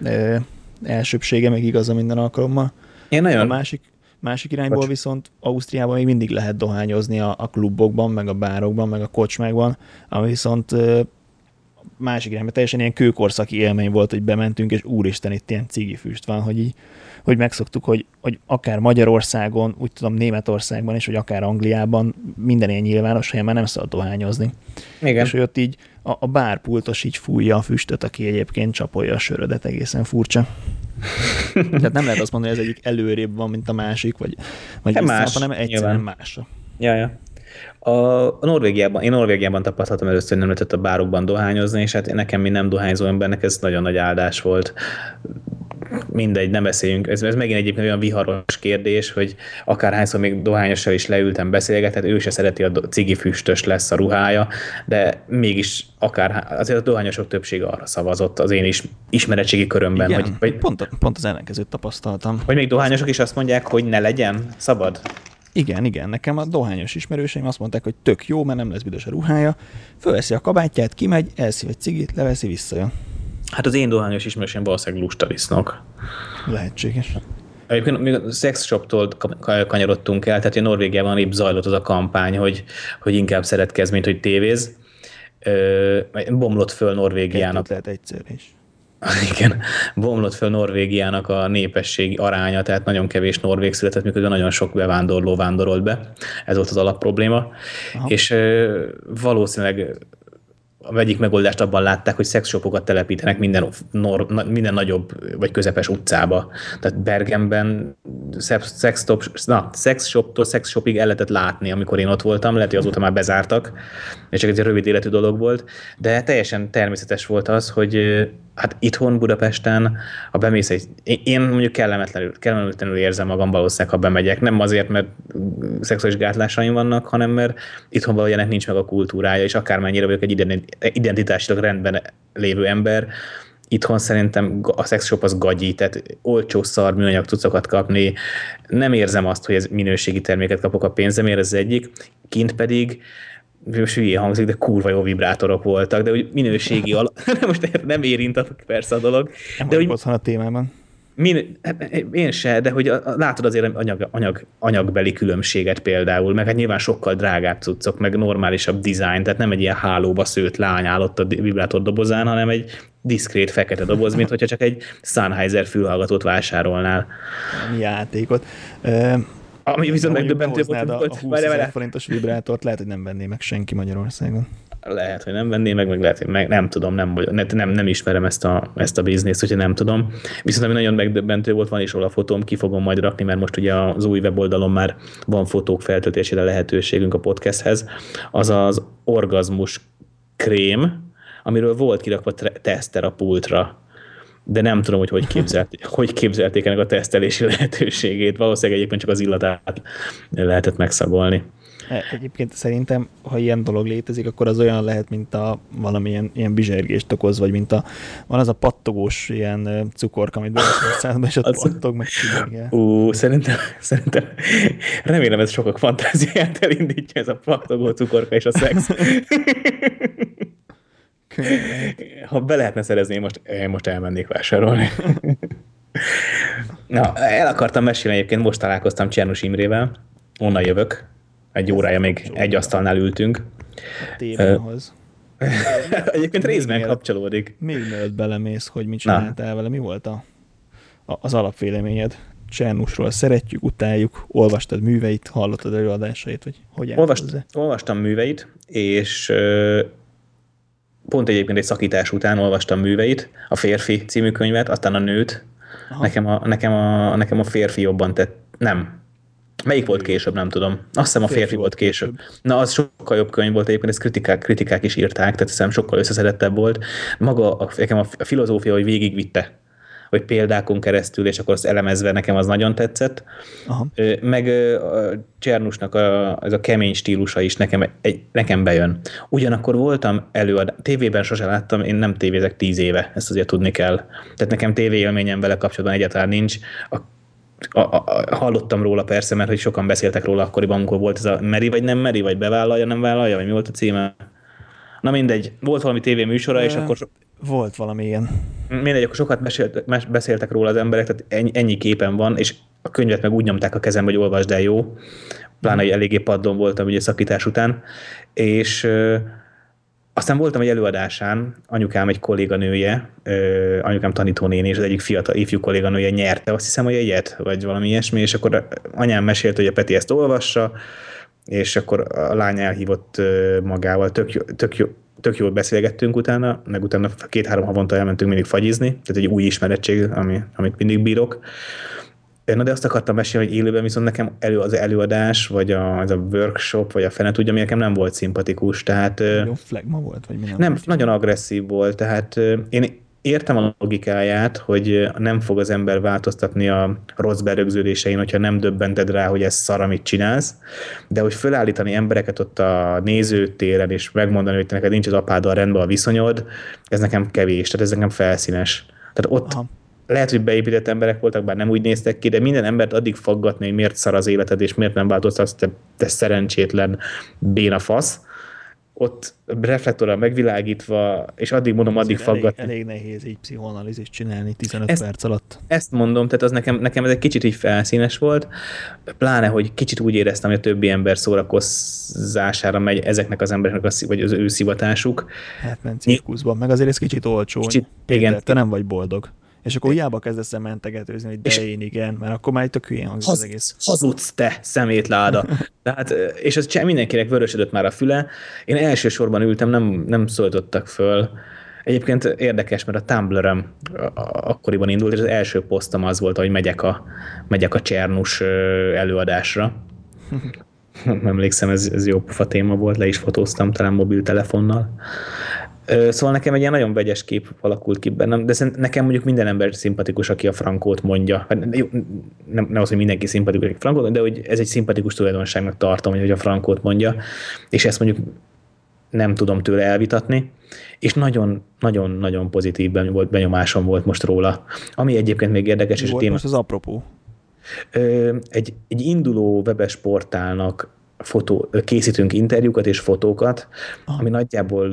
elsőbsége, meg igaza minden alkalommal. A másik irányból viszont Ausztriában még mindig lehet dohányozni a klubokban, meg a bárokban, meg a kocsmákban, ami viszont másik irányban teljesen ilyen kőkorszaki élmény volt, hogy bementünk, és úristen, itt ilyen cigifüst van, hogy megszoktuk, hogy akár Magyarországon, úgy tudom Németországban is, vagy akár Angliában minden ilyen nyilvános helyen már nem szabad dohányozni. Igen. És hogy ott így a bárpultos így fújja a füstöt, aki egyébként csapolja a sörödet, egészen furcsa. Tehát nem lehet azt mondani, hogy ez egyik előrébb van, mint a másik, vagy más, hanem egyszerűen más. Ja. Én Norvégiában tapasztaltam először, hogy nem lehetett a bárokban dohányozni, és hát nekem, mint nem dohányzó embernek ez nagyon nagy áldás volt. Mindegy, nem beszéljünk. Ez megint egyébként olyan viharos kérdés, hogy akárhányszor még dohányossal is leültem beszélgetni, ő se szereti, a cigifüstös lesz a ruhája, de mégis azért a dohányosok többsége arra szavazott az én is ismeretségi körömben. Igen, hogy pont az ellenkezőt tapasztaltam. Hogy még dohányosok is azt mondják, hogy ne legyen szabad? Igen, nekem a dohányos ismerőseim azt mondták, hogy tök jó, mert nem lesz büdös a ruhája, fölveszi a kabátját, kimegy, elszív egy cigit, leveszi, visszajön. Hát az én dohányos ismerőseim valószínűleg lustalisznok. Lehetséges. Egyébként még a sex shoptól kanyarodtunk el, tehát Norvégiában épp zajlott az a kampány, hogy inkább szeretkezz, mint hogy tévéz. Bomlott föl Norvégiának. Lehet egyszer is. Igen, bomlott föl Norvégiának a népesség aránya, tehát nagyon kevés norvég született, miközben nagyon sok bevándorló vándorolt be. Ez volt az alapprobléma. Aha. És valószínűleg egyik megoldást abban látták, hogy szexshopokat telepítenek minden nagyobb vagy közepes utcába. Tehát Bergenben szexshoptól szexshopig el lehetett látni, amikor én ott voltam, lehet, hogy azóta már bezártak, és csak egy rövid életű dolog volt, de teljesen természetes volt az, hogy hát itthon Budapesten, ha bemész én mondjuk kellemetlenül érzem magam valószínűleg, ha bemegyek. Nem azért, mert szexuális gátlásaim vannak, hanem mert itthon valójában nincs meg a kultúrája, és akármennyire vagyok egy identitásilag rendben lévő ember, itthon szerintem a szexshop az gagyi, tehát olcsó szar műanyag cuccokat kapni. Nem érzem azt, hogy ez minőségi terméket kapok a pénzemért, ez az egyik. Kint pedig most hülyén hangzik, de kurva jó vibrátorok voltak, de úgy minőségi most nem érint persze a dolog. Nem de hogy otthon a témában. Én se, de hogy látod azért anyagbeli különbséget például, meg hát nyilván sokkal drágább cuccok, meg normálisabb design, tehát nem egy ilyen hálóba szőtt lány állott a vibrátor dobozán, hanem egy diszkrét fekete doboz, mint hogyha csak egy Sennheiser fülhallgatót vásárolnál. Mi játékot. Ami viszont megdöbbentő volt. A 20 000 forintos vibrátort lehet, hogy nem venné meg senki Magyarországon. Lehet, hogy nem venném meg lehet, hogy nem tudom, nem ismerem ezt a bizniszt, hogyha nem tudom. Viszont ami nagyon megdöbbentő volt, van is róla a fotóm, ki fogom majd rakni, mert most ugye az új weboldalon már van fotók feltöltésére lehetőségünk a podcasthez. Az az orgazmus krém, amiről volt kirakva teszter a pultra, de nem tudom, hogy képzelték ennek a tesztelési lehetőségét. Valószínűleg egyébként csak az illatát lehetett megszagolni. Egyébként szerintem, ha ilyen dolog létezik, akkor az olyan lehet, mint valamilyen ilyen bizsergést okoz, vagy van az a pattogós ilyen cukorka, amit beleteszem, és ott pattog, meg szerintem remélem ez sokak fantáziáját elindítja, ez a pattogó cukorka és a szex. Ha be lehetne szerezni, én most elmennék vásárolni. Na, el akartam mesélni, egyébként most találkoztam Csernus Imrével, onnan jövök, egy órája még egy asztalnál ültünk. A témához. Egyébként részben kapcsolódik. Még mielőtt belemész, hogy mit csináltál vele, mi volt az alapvéleményed Csernusról? Szeretjük, utáljuk, olvastad műveit, hallottad előadásait, vagy hogy olvastam műveit, és pont egyébként egy szakítás után olvastam műveit, a Férfi című könyvet, aztán a Nőt. Nekem a Férfi jobban tett. Nem. Melyik volt később, nem tudom. Azt hiszem a Férfi volt később. Na, az sokkal jobb könyv volt, egyébként ezt kritikák is írták, tehát hiszem sokkal összeszedettebb volt. Maga nekem a filozófia, hogy végigvitte, hogy példákon keresztül, és akkor azt elemezve nekem az nagyon tetszett. Aha. Meg Csernusnak ez a kemény stílusa is nekem bejön. Ugyanakkor voltam tévében sose láttam, én nem tévézek 10 éve, ezt azért tudni kell. Tehát nekem tévéélményem vele kapcsolatban egyáltalán nincs. Hallottam róla persze, mert hogy sokan beszéltek róla akkoriban, amikor volt ez a meri vagy nem meri, vagy bevállalja, nem vállalja, vagy mi volt a címe? Na mindegy, volt valami tévéműsora, és akkor... Volt valami ilyen. Mindegy, akkor sokat beszéltek róla az emberek, tehát ennyi képen van, és a könyvet meg úgy nyomták a kezembe, hogy olvasd el, jó. Pláne, hogy eléggé paddon voltam ugye szakítás után, és aztán voltam egy előadásán, anyukám egy kolléganője, anyukám tanítónéni, és az egyik fiatal ifjú kolléganője nyerte, azt hiszem, hogy egyet, vagy valami ilyesmi, és akkor anyám mesélt, hogy a Peti ezt olvassa, és akkor a lány elhívott magával, tök jól beszélgettünk utána, meg utána 2-3 havonta elmentünk mindig fagyizni, tehát egy új ismerettség, amit mindig bírok. Na de azt akartam mesélni, hogy élőben viszont nekem az előadás, vagy ez a workshop, vagy a fene tudja, ami nekem nem volt szimpatikus, tehát... Nagyon flagma volt, vagy mi nem? Nagyon agresszív volt, tehát én értem a logikáját, hogy nem fog az ember változtatni a rossz berögződésein, hogyha nem döbbented rá, hogy ez szar, amit csinálsz, de hogy fölállítani embereket ott a nézőtéren, és megmondani, hogy te neked nincs az apáddal rendben a viszonyod, ez nekem kevés, tehát ez nekem felszínes. Tehát ott lehet, hogy beépített emberek voltak, bár nem úgy néztek ki, de minden embert addig faggatni, hogy miért szar az életed, és miért nem változtatsz, te szerencsétlen béna fasz. Ott reflektorral megvilágítva, és addig faggatni. Elég nehéz így pszichoanalízist csinálni 15 perc alatt. Ezt mondom, tehát az nekem ez egy kicsit így felszínes volt, pláne, hogy kicsit úgy éreztem, hogy a többi ember szórakozására megy ezeknek az embereknek, vagy az ő szivatásuk. Hát ment cirkuszban, meg azért ez kicsit olcsó. Igen. Te nem vagy boldog. És akkor hiába kezdesz el mentegetőzni, hogy de én igen, mert akkor már tök hülyén hangzik az egész. Hazudsz te, szemétláda. Tehát, és ez mindenkinek vörösödött már a füle. Én elsősorban ültem, nem szólítottak föl. Egyébként érdekes, mert a Tumblr-öm akkoriban indult, és az első posztom az volt, hogy megyek a Csernus előadásra. Emlékszem, ez jó pufa téma volt, le is fotóztam talán mobiltelefonnal. Szóval nekem egy ilyen nagyon vegyes kép alakult ki bennem, de nekem mondjuk minden ember szimpatikus, aki a Frankót mondja. Nem az, hogy mindenki szimpatikus, aki Frankót, de hogy ez egy szimpatikus tulajdonságnak tartom, hogy a Frankót mondja, és ezt mondjuk nem tudom tőle elvitatni, és nagyon-nagyon pozitív benyomásom volt most róla. Ami egyébként még érdekes. Mi volt most az apropó? Egy induló webes portálnak készítünk interjúkat és fotókat, ami nagyjából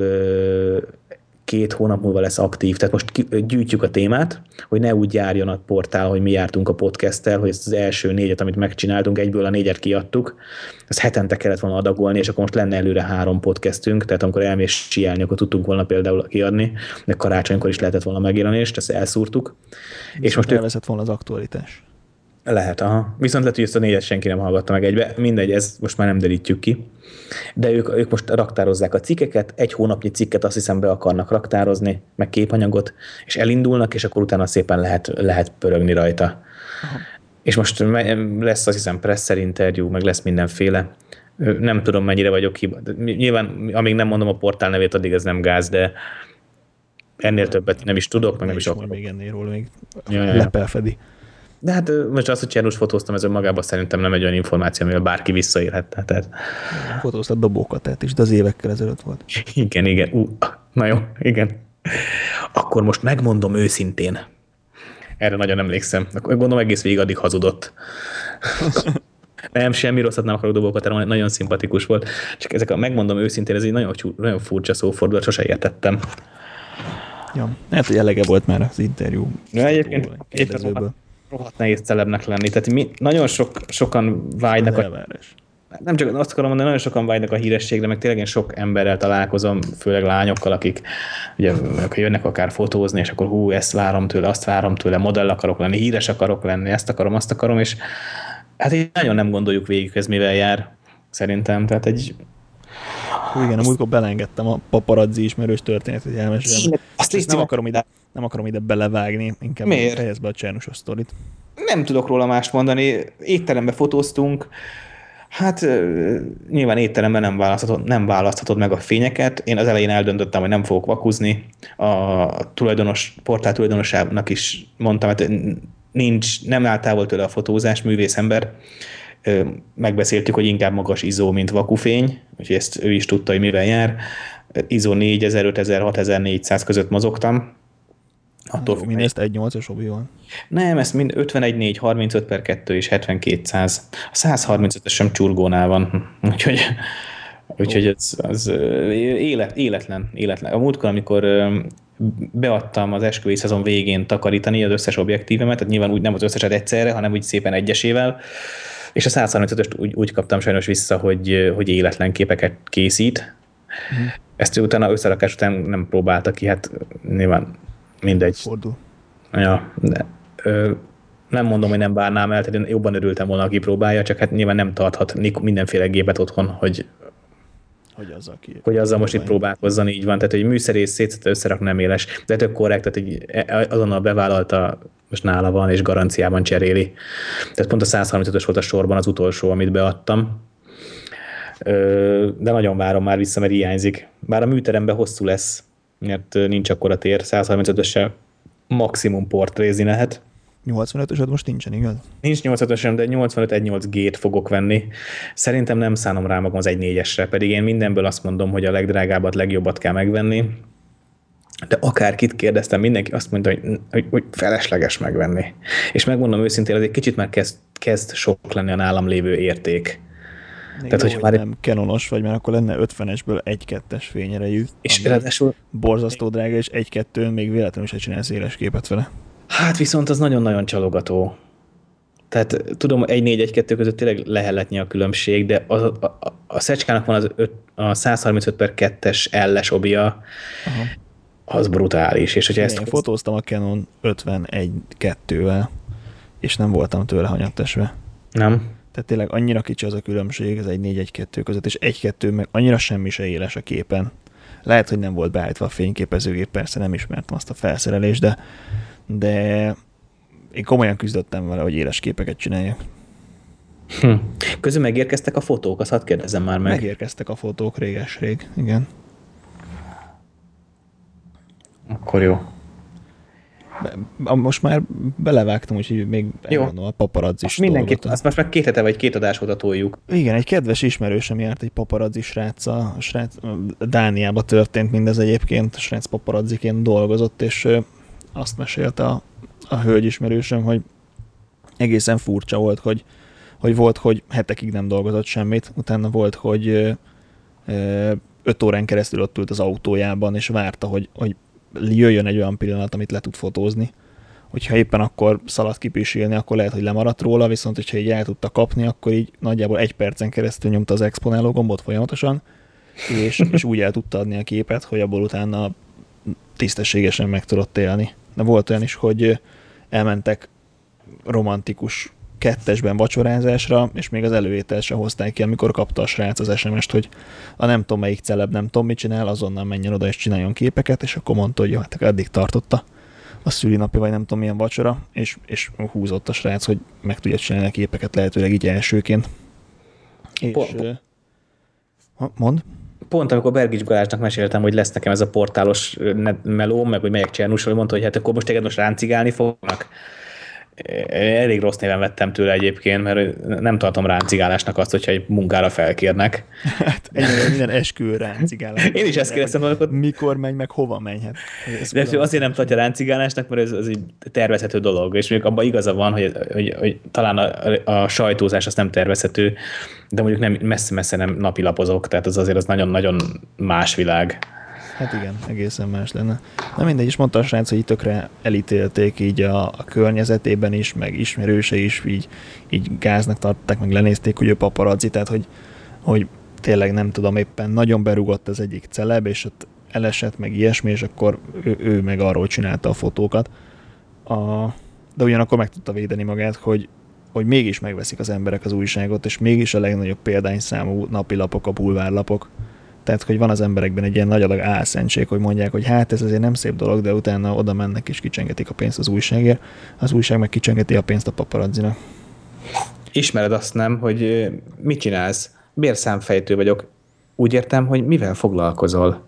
2 hónap múlva lesz aktív. Tehát most gyűjtjük a témát, hogy ne úgy járjon a portál, hogy mi jártunk a podcasttel, hogy ezt az első 4-et, amit megcsináltunk, egyből a 4-et kiadtuk. Ezt hetente kellett volna adagolni, és akkor most lenne előre 3 podcastünk, tehát amikor elmész síelni, akkor tudtunk volna például kiadni, de karácsonykor is lehetett volna megjelenést, ezt elszúrtuk. És most elveszett volna az aktualitás. Lehet, aha. Viszont lehet, hogy ezt a 4-et senki nem hallgatta meg egybe. Mindegy, ez most már nem derítjük ki. De ők most raktározzák a cikkeket, 1 hónapnyi cikket azt hiszem be akarnak raktározni, meg képanyagot, és elindulnak, és akkor utána szépen lehet pörögni rajta. Aha. És most lesz azt hiszem presser interjú, meg lesz mindenféle. Nem tudom, mennyire vagyok nyilván, amíg nem mondom a portál nevét, addig ez nem gáz, de ennél többet nem is tudok, meg nem is akarok. Még ennél még lepelfedi. De hát most azt, hogy Csernus fotóztam, ez önmagában szerintem nem egy olyan információ, amivel bárki visszaélhet. Tehát... Fotóztad dobókat is, de az évekkel ezelőtt volt. Igen. Na jó, igen. Akkor most megmondom őszintén. Erre nagyon emlékszem. Gondolom egész végig addig hazudott. Nem, semmi rosszat nem akarok dobókat, erre nagyon szimpatikus volt. Csak ezek megmondom őszintén, ez egy nagyon furcsa szófordulat, sose értettem. Ja, hát, hogy elege volt már az interjú. Ja, egyébként rohadt nehéz celebnek lenni. Tehát nagyon sokan vágynak nem csak azt akarom mondani, nagyon sokan vágynak a hírességre, meg tényleg én sok emberrel találkozom, főleg lányokkal, akik ugye jönnek akár fotózni, és akkor ezt várom tőle, azt várom tőle, modell akarok lenni, híres akarok lenni, ezt akarom, azt akarom, és hát így nagyon nem gondoljuk végig, ez mivel jár, szerintem. Tehát egy... Igen, a múltkor belengedtem a paparazzi ismerős történet, hogy elmesélem. Nem akarom ide belevágni, inkább fejezd be a Csernusos sztorit. Nem tudok róla mást mondani. Étterembe fotóztunk, hát nyilván étteremben nem választhatod meg a fényeket. Én az elején eldöntöttem, hogy nem fogok vakuzni. A portál tulajdonosának is mondtam, hogy nem áll távol tőle a fotózás, művészember. Megbeszéltük, hogy inkább magas ISO, mint vakufény, úgyhogy ezt ő is tudta, hogy mivel jár. ISO 4000, 5000, 6400 között mozogtam. Mindezt 1.8-as obi van? Nem, ezt mind 51.4, 35/2 és 7200. A 135-ös sem csurgónál van, úgyhogy ez életlen. A múltkor, amikor beadtam az esküvői szezon végén takarítani az összes objektívemet, tehát nyilván úgy nem az összeset egyszerre, hanem úgy szépen egyesével, és a 135-öst úgy kaptam sajnos vissza, hogy életlen képeket készít. Ezt utána összerakás után nem próbálta ki, hát nyilván mindegy. Fordul. Ja, de nem mondom, hogy nem bárnám el, tehát jobban örültem volna, aki próbálja, csak hát nyilván nem tarthat mindenféle gépet otthon, hogy azzal most itt próbálkozzon, így van. Tehát, hogy műszerész szétszette összerak nem éles, de tök korrekt, tehát azonnal bevállalta, most nála van, és garanciában cseréli. Tehát pont a 135-ös volt a sorban az utolsó, amit beadtam. De nagyon várom már vissza, mert hiányzik. Bár a műteremben hosszú lesz, mert nincs akkora tér, 135-össel maximum portrézni lehet. 85-ösöd most nincsen, igaz? Nincs 85-ösöm, de 85-1.8 G-t fogok venni. Szerintem nem szánom rá magam az 1.4-esre, pedig én mindenből azt mondom, hogy a legdrágábbat, legjobbat kell megvenni. De akárkit kérdeztem, mindenki azt mondta, hogy felesleges megvenni. És megmondom őszintén, ez egy kicsit már kezd sok lenni a nálam lévő érték. Tehát, hogy már nem Canonos vagy, mert akkor lenne 50-esből 1.2-es fényerejű. És ráadásul borzasztó drága, és 1.2 még véletlenül se csinálsz éles képet vele. Hát viszont az nagyon-nagyon csalogató. Tehát tudom, 1.4-1.2 között tényleg leheletnyi a különbség, de a Szecskának van a 135/2-es L-es obia, az brutális. És hogyha én fotóztam a Canon 51.2-vel, és nem voltam tőle hanyattesve. Nem? Tehát tényleg annyira kicsi az a különbség az 1.4-1.2 között, és 1.2 meg annyira semmi se éles a képen. Lehet, hogy nem volt beállítva a fényképezőgép, persze nem ismertem azt a felszerelést, de én komolyan küzdöttem vele, hogy éles képeket csináljak. Közben megérkeztek a fotók, azt hadd kérdezzem már meg. Megérkeztek a fotók réges-rég, igen. Akkor jó. Most már belevágtam, úgyhogy még elmondom a paparazzis dolgot. Azt most már 2 hete vagy 2 adás óta toljuk. Igen, egy kedves ismerősöm járt egy paparazzi srác, Dániába történt mindez egyébként, a srác paparazziként dolgozott, és azt mesélte a hölgy ismerősöm, hogy egészen furcsa volt, hogy hetekig nem dolgozott semmit, utána volt, hogy 5 órán keresztül ott ült az autójában, és várta, hogy jöjjön egy olyan pillanat, amit le tud fotózni. Hogyha éppen akkor szaladt kipisilni, akkor lehet, hogy lemaradt róla, viszont hogyha így el tudta kapni, akkor így nagyjából 1 percen keresztül nyomta az exponáló gombot folyamatosan, és úgy el tudta adni a képet, hogy abból utána tisztességesen meg tudott élni. De volt olyan is, hogy elmentek romantikus kettesben vacsorázásra, és még az előétel se hozták ki, amikor kapta a srác az SMS-t, hogy a nem tudom melyik celeb, nem tudom mit csinál, azonnal menjen oda és csináljon képeket, és akkor mondta, hogy jó, hát eddig tartotta a szülinapi, vagy nem tudom milyen vacsora, és húzott a srác, hogy meg tudja csinálni a képeket lehetőleg így elsőként. És... Mond? Pont amikor Bergics Balázsnak meséltem, hogy lesz nekem ez a portálos meló, meg hogy megyek Csernusról, mondta, hogy hát akkor most téged most ráncigálni fognak. Elég rossz néven vettem tőle egyébként, mert nem tartom ráncigálásnak azt, hogyha egy munkára felkérnek. Hát minden eskü ráncigálás. Én is ezt kérdeztem, hogy mikor megy, meg hova megy. Hát, de azért nem tartja ráncigálásnak, mert ez egy tervezhető dolog, és még abban igaza van, hogy talán a sajtózás az nem tervezhető, de mondjuk nem, messze-messze nem napilapozok, tehát az azért az nagyon-nagyon más világ. Hát igen, egészen más lenne. Na mindegy, is mondta a srác, hogy tökre elítélték így a környezetében is, meg ismerőse is, így gáznak tartották, meg lenézték, hogy ő paparazzi, tehát hogy tényleg nem tudom, éppen nagyon berugott az egyik celeb, és ott elesett, meg ilyesmi, és akkor ő meg arról csinálta a fotókat. De ugyanakkor meg tudta védeni magát, hogy mégis megveszik az emberek az újságot, és mégis a legnagyobb példányszámú napilapok, a bulvárlapok. Tehát, hogy van az emberekben egy ilyen nagy adag álszentség, hogy mondják, hogy hát ez azért nem szép dolog, de utána oda mennek és kicsengetik a pénzt az újságért, az újság meg kicsengeti a pénzt a paparazzinak. Ismered azt nem, hogy mit csinálsz? Bérszámfejtő vagyok. Úgy értem, hogy mivel foglalkozol.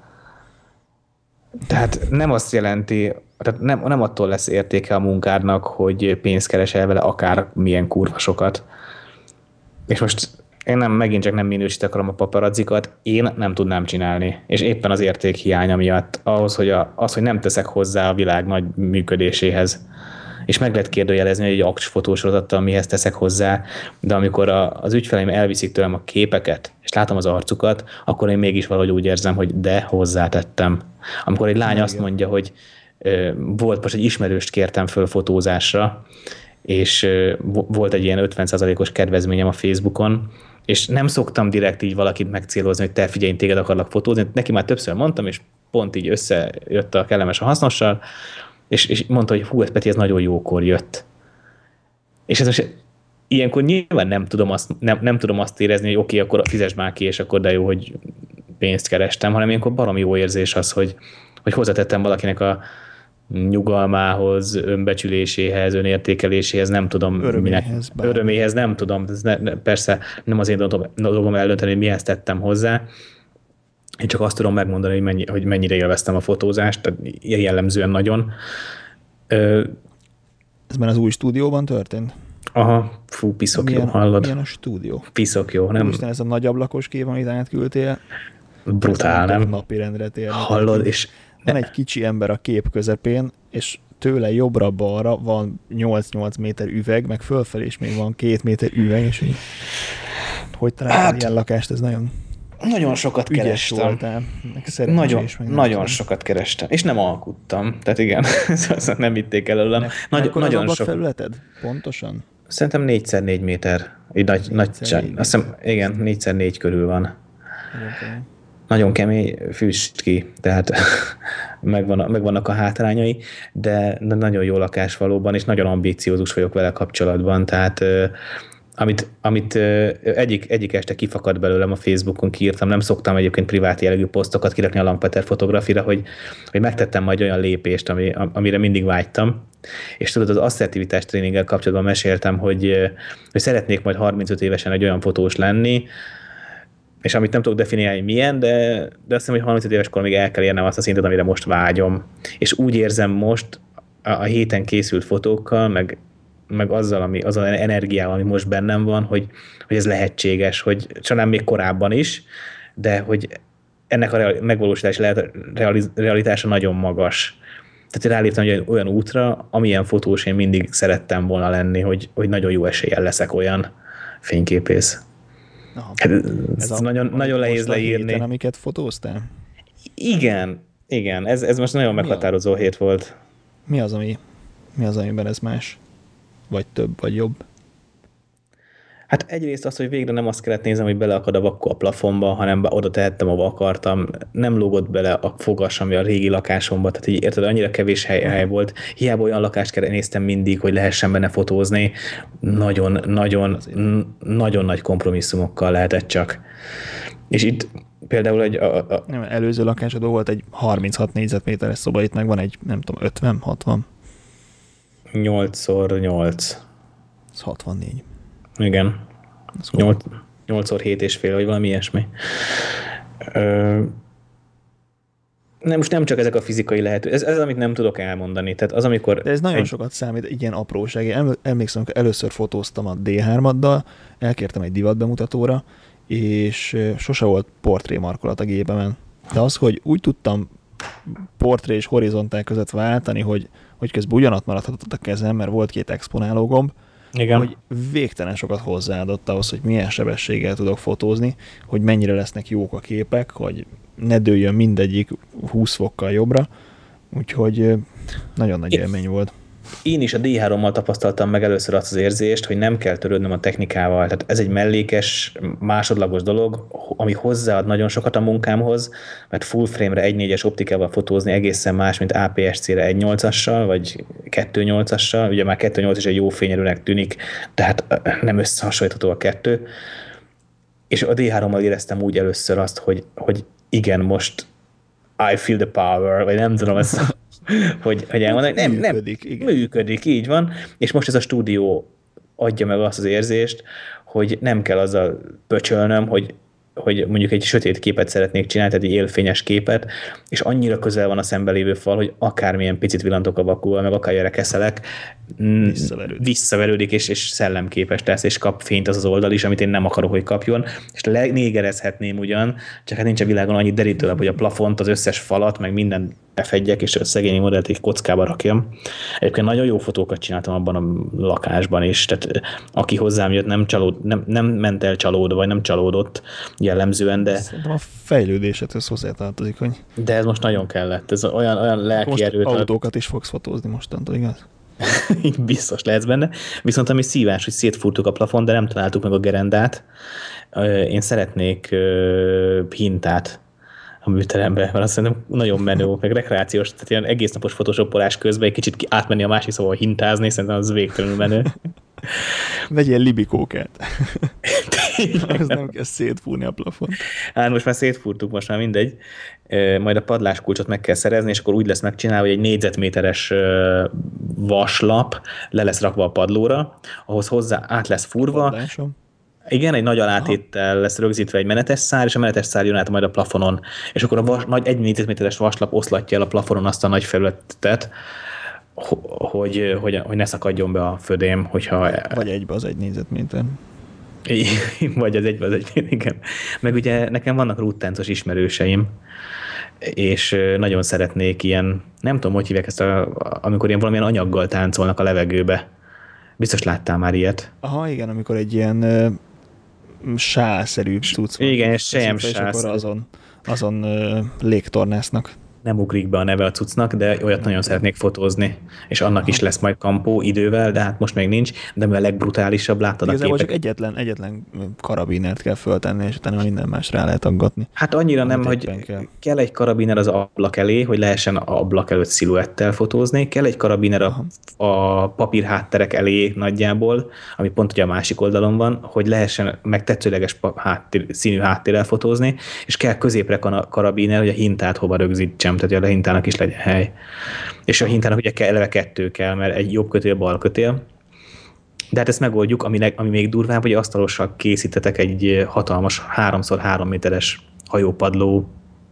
Tehát nem azt jelenti, tehát nem attól lesz értéke a munkádnak, hogy pénzt keresel vele akár milyen kurva sokat. És most én megint csak nem minősít akarom a paparazzikat, én nem tudnám csinálni. És éppen az értékhiánya miatt, hogy nem teszek hozzá a világ nagy működéséhez. És meg lehet kérdőjelezni, hogy egy aktfotósorozattal mihez teszek hozzá, de amikor az ügyfeleim elviszik tőlem a képeket, és látom az arcukat, akkor én mégis valahogy úgy érzem, hogy de hozzátettem. Amikor egy lány azt mondja, hogy volt most egy ismerőst kértem föl fotózásra, és volt egy ilyen 50%-os kedvezményem a Facebookon, és nem szoktam direkt így valakit megcélozni, hogy te figyelj, téged akarlak fotózni. Neki már többször mondtam, és pont így összejött a kellemes a hasznossal, és mondta, hogy hú, ez Peti, ez nagyon jókor jött. És ez most ilyenkor nyilván nem tudom azt érezni, hogy oké, akkor fizesd már ki, és akkor de jó, hogy pénzt kerestem, hanem ilyenkor baromi jó érzés az, hogy hozzátettem valakinek a nyugalmához, önbecsüléséhez, önértékeléséhez, nem tudom. Öröméhez, nem tudom. Persze nem az én dolgom eldönteni, hogy mihez tettem hozzá. Én csak azt tudom megmondani, hogy mennyire élveztem a fotózást, tehát jellemzően nagyon. Ez már az új stúdióban történt? Aha, fú, piszok jó, hallod? Milyen a stúdió? Piszok jó, nem? Úristen, ez a nagy ablakos kép, amit átküldtél. Brutál, nem? Napirendre térnek. Hallod, és van egy kicsi ember a kép közepén, és tőle jobbra-balra van 8-8 méter üveg, meg fölfelé is még van 2 méter üveg, és hogy találtál ilyen lakást, ez nagyon sokat kerestem. Nagyon sokat kerestem. És nem alkuttam. Tehát igen, nem vitték előlem. Nagyon sok felületed? Pontosan? Szerintem 4x4 méter. Azt hiszem, igen, 4x4 körül van. Okay. Nagyon kemény, füst ki, tehát megvannak a hátrányai, de nagyon jó lakás valóban, és nagyon ambíciózus vagyok vele kapcsolatban, tehát amit egyik este kifakadt belőlem a Facebookon, kiírtam, nem szoktam egyébként privát jellegű posztokat kirakni a Langpeter fotográfira, hogy megtettem majd olyan lépést, amire mindig vágytam, és tudod, az asszertivitás tréninggel kapcsolatban meséltem, hogy szeretnék majd 35 évesen egy olyan fotós lenni, és amit nem tudok definiálni, milyen, de azt hiszem, hogy 35 éveskor még el kell érnem azt a szintet, amire most vágyom. És úgy érzem most a héten készült fotókkal, meg azzal energiával, ami most bennem van, hogy ez lehetséges, hogy talán még korábban is, de hogy ennek a megvalósítási realitása nagyon magas. Tehát ráléptem egy olyan útra, amilyen fotós én mindig szerettem volna lenni, hogy nagyon jó eséllyel leszek olyan fényképész. Hát ez nagyon nehéz leírni. Héten, amiket fotóztál? Igen. Ez most nagyon meghatározó hét volt. Mi az, amiben ez más? Vagy több, vagy jobb? Hát egyrészt az, hogy végre nem azt kellett nézem, hogy beleakad a vakku a plafonba, hanem oda tehettem, ahova akartam. Nem lógott bele a fogas, ami a régi lakásomba, tehát így érted, annyira kevés hely volt. Hiába olyan lakást néztem mindig, hogy lehessen benne fotózni. Nagyon nagy kompromisszumokkal lehetett csak. És itt például előző lakásodó volt egy 36 négyzetméteres szoba, itt meg van egy, nem tudom, 50-60. 8x8. Ez 64. Igen. 8x7 és fél, vagy valami ilyesmi. Most nem csak ezek a fizikai lehetőségek, ez amit nem tudok elmondani. Tehát az, amikor... De ez nagyon sokat számít, ilyen apróság. Emlékszem, hogy először fotóztam a D3-addal, elkértem egy divatbemutatóra, és sose volt portré markolat a gépemen. De az, hogy úgy tudtam portré és horizontál között váltani, hogy közben ugyanott maradhatott a kezem, mert volt 2 exponáló gomb, igen, hogy végtelen sokat hozzáadott ahhoz, hogy milyen sebességgel tudok fotózni, hogy mennyire lesznek jók a képek, hogy ne dőljön mindegyik 20 fokkal jobbra, úgyhogy nagyon nagy élmény volt. Én is a D3-mal tapasztaltam meg először azt az érzést, hogy nem kell törődnöm a technikával. Tehát ez egy mellékes, másodlagos dolog, ami hozzáad nagyon sokat a munkámhoz, mert full frame-re 1.4-es optikával fotózni egészen más, mint APS-C-re 1.8-assal, vagy 2.8-assal. Ugye már 2.8 is egy jó fényerőnek tűnik, tehát nem összehasonlítható a kettő. És a D3-mal éreztem úgy először azt, hogy igen, most I feel the power, vagy nem tudom ezt, hogy elmondani. Működik, így van. És most ez a stúdió adja meg azt az érzést, hogy nem kell azzal pöcsölnöm, hogy mondjuk egy sötét képet szeretnék csinálni, tehát egy élfényes képet, és annyira közel van a szembe lévő fal, hogy akármilyen picit villantok a vakúval, meg akár keszelek, visszaverődik, és szellemképes tesz, és kap fényt az oldal is, amit én nem akarok, hogy kapjon, és négerezhetném ugyan, csak hát nincs a világon annyi derítőlap, hogy a plafont, az összes falat, meg minden befedjek, és a szegény modellt egy kockába rakjam. Egyébként nagyon jó fotókat csináltam abban a lakásban is, tehát aki hozzám jött, nem ment el csalódva, vagy nem csalódott jellemzően, de... Szerintem a fejlődésedhez hozzátartozik, hogy... De ez most nagyon kellett, ez olyan lelki erőt... Autókat is fogsz fotózni mostantól, igaz? Biztos lehetsz benne. Viszont ami szívás, hogy szétfúrtuk a plafon, de nem találtuk meg a gerendát. Én szeretnék hintát a műterembe, mert azt szerintem nagyon menő, meg rekreációs, tehát ilyen egész napos photoshopolás közben egy kicsit átmenni a másik szóval hintázni, szerintem az végtelenül menő. Vegyél libikókát. Az nem kell szétfúrni a plafont. Hát most már szétfúrtuk, most már mindegy. Majd a padláskulcsot meg kell szerezni, és akkor úgy lesz megcsinálva, hogy egy négyzetméteres vaslap le lesz rakva a padlóra, ahhoz hozzá át lesz fúrva. Padlásom. Igen, egy nagy alátéttel lesz rögzítve egy menetes szár, és a menetes szár jön át majd a plafonon. És akkor a nagy 1 négyzetméteres vaslap oszlatja el a plafonon azt a nagy felületet, hogy ne szakadjon be a födém, hogyha... Vagy egybe az 1 négyzetméter. Vagy az egybe az egy, igen. Meg ugye nekem vannak rúttáncos ismerőseim, és nagyon szeretnék ilyen, nem tudom, hogy hívják ezt, amikor ilyen valamilyen anyaggal táncolnak a levegőbe. Biztos láttál már ilyet. Aha, igen, amikor egy ilyen sálszerű cucc van. Igen, selyemsál. És akkor azon légtornásznak. Nem ugrik be a neve a cuccnak, de olyat nagyon szeretnék fotózni, és annak is lesz majd kampó idővel, de hát most még nincs, de mi a legbrutálisabb, láttad a képek. Csak egyetlen karabinert kell föltenni, és utána minden más rá lehet aggatni. Hát annyira nem, hogy kell egy karabiner az ablak elé, hogy lehessen ablak előtt sziluettel fotózni, kell egy karabiner a papír hátterek elé nagyjából, ami pont ugye a másik oldalon van, hogy lehessen meg tetszőleges színű háttérrel fotózni, és kell középre karabiner, hogy a hintát hova rögzítsem, tehát a hintának is legyen hely. És a hintának ugye eleve 2 kell, mert egy jobb kötél, bal kötél. De hát ezt megoldjuk, ami még durvább, hogy asztalossal készítetek egy hatalmas 3x3 méteres hajópadló,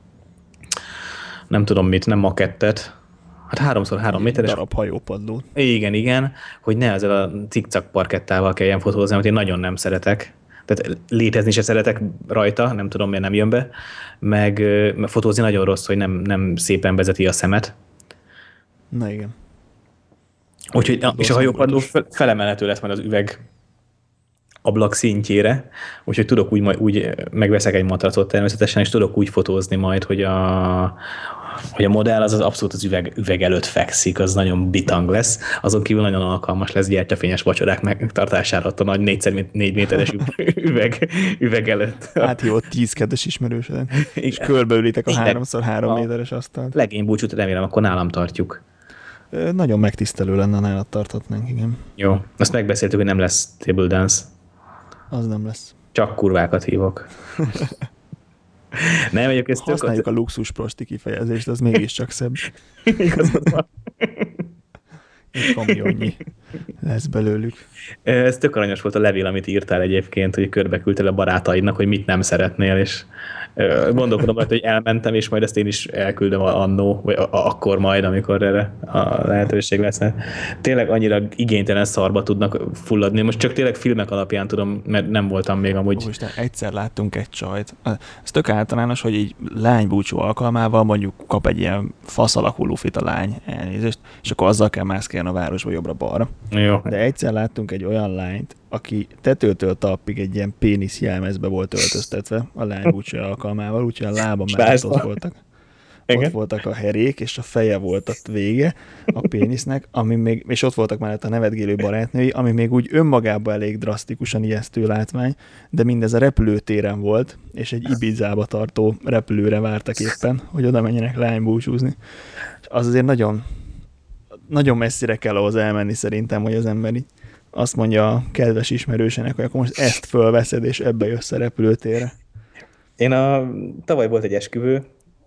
nem tudom mit, nem makettet, hát 3x3 méteres. Darab hajópadló. Igen, hogy ne ezzel a cikcak parkettával kelljen fotózni, amit én nagyon nem szeretek. Tehát létezni se szeretek rajta, nem tudom, miért nem jön be, meg fotózni nagyon rossz, hogy nem szépen vezeti a szemet. Na igen. Úgyhogy, és a hajópadló felemelhető lett majd az üveg ablak szintjére, úgyhogy tudok úgy megveszek egy matracot természetesen, és tudok úgy fotózni majd, hogy hogy a modell az abszolút az üveg előtt fekszik, az nagyon bitang lesz, azon kívül nagyon alkalmas lesz gyertyafényes vacsorák megtartására ott a nagy 4x4 méteres üveg előtt. Áthívott 10 kedves ismerősöden, és körbeülitek a 3x3 méteres asztalt. Legénybúcsút remélem, akkor nálam tartjuk. Nagyon megtisztelő lenne, ha nálad tarthatnánk, igen. Jó, azt megbeszéltük, hogy nem lesz table dance. Az nem lesz. Csak kurvákat hívok. Nem, egyébként használjuk a luxus prosti kifejezést, az mégiscsak szebb. Igazad van. Egy kamionnyi lesz belőlük. Ez tök aranyos volt a levél, amit írtál egyébként, hogy körbe küldtél a barátaidnak, hogy mit nem szeretnél, és gondolkodom rajta, hogy elmentem, és majd ezt én is elküldöm annó, vagy akkor majd, amikor erre a lehetőség lesz. Tényleg annyira igénytelen szarba tudnak fulladni. Most csak tényleg filmek alapján tudom, mert nem voltam még amúgy. Isten, egyszer láttunk egy csajt. Ez tök általános, hogy így lánybúcsú alkalmával mondjuk kap egy ilyen fasz alakú lufit a lány, elnézést, és akkor azzal kell mászkálni a városba jobbra-balra. Jó. De egyszer láttunk egy olyan lányt, aki tetőtől talpig egy ilyen pénisz jelmezbe volt öltöztetve a lánybúcsúja alkalmával, úgyhogy a lába mellett ott voltak. Igen. Ott voltak a herék, és a feje volt a vége a pénisznek, ami még, és ott voltak mellett a nevetgélő barátnői, ami még úgy önmagában elég drasztikusan ijesztő látvány, de mindez a repülőtéren volt, és egy Ibizába tartó repülőre vártak éppen, hogy oda menjenek lánybúcsúzni. És az azért nagyon, nagyon messzire kell ahhoz elmenni szerintem, hogy az ember így azt mondja a kedves ismerősének, hogy akkor most ezt fölveszed, és ebbe jössz a repülőtérre. Tavaly volt egy esküvő,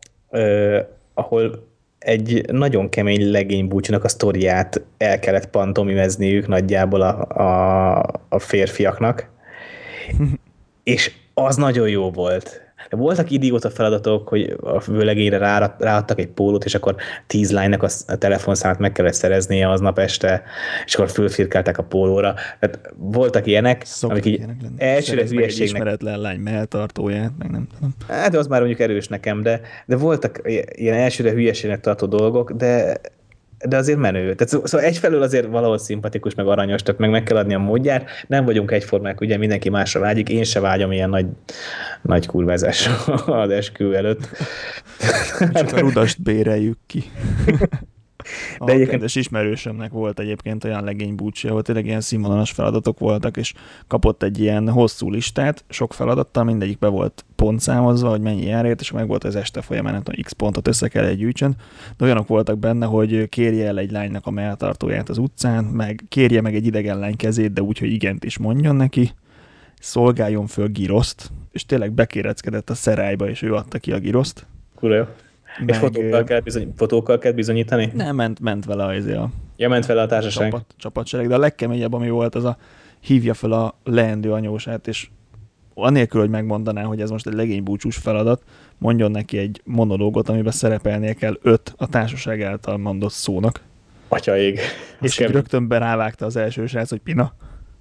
ahol egy nagyon kemény legénybúcsúnak a sztoriát el kellett pantomimezniük nagyjából a férfiaknak, és az nagyon jó volt. Voltak idióta feladatok, hogy a vőlegényre ráadtak egy pólót, és akkor 10 lánynak a telefonszámát meg kellett szereznie aznap este, és akkor fölfirkálták a pólóra. Tehát voltak ilyenek, amik így elsőre hülyeségnek... ismeretlen lány melltartóját, meg nem tudom. Hát az már mondjuk erős nekem, de voltak ilyen elsőre hülyeségnek tartó dolgok, de azért menő. Tehát szóval egyfelől azért valahol szimpatikus, meg aranyos, tehát meg kell adni a módját. Nem vagyunk egyformák, ugye mindenki másra vágyik, én se vágyom ilyen nagy kurvázásra az esküvő előtt. Csak a rudast béreljük ki. A kedves ismerősömnek volt egyébként olyan legénybúcsúja, ahol tényleg ilyen színvonalas feladatok voltak, és kapott egy ilyen hosszú listát, sok feladattal, mindegyik be volt pontszámozva, hogy mennyi járért, és meg volt az este folyamán, nem tudom, x pontot össze kell egy gyűjtsön, de olyanok voltak benne, hogy kérje el egy lánynak a melltartóját az utcán, meg kérje meg egy idegen lány kezét, de úgy, hogy igent is mondjon neki, szolgáljon föl giroszt, és tényleg bekéreckedett a szerályba, és ő adta ki a giroszt. Kurva jó. És fotókkal kell bizonyítani? Nem, ment vele ment vele a társaság. Csapatsereg, de a legkeményebb, ami volt, az a hívja fel a leendő anyósát, és anélkül, hogy megmondaná, hogy ez most egy legénybúcsús feladat, mondjon neki egy monológot, amiben szerepelnie kell 5 a társaság által mondott szónak. Atyaég. És rögtön rávágta az első srác, hogy Pina.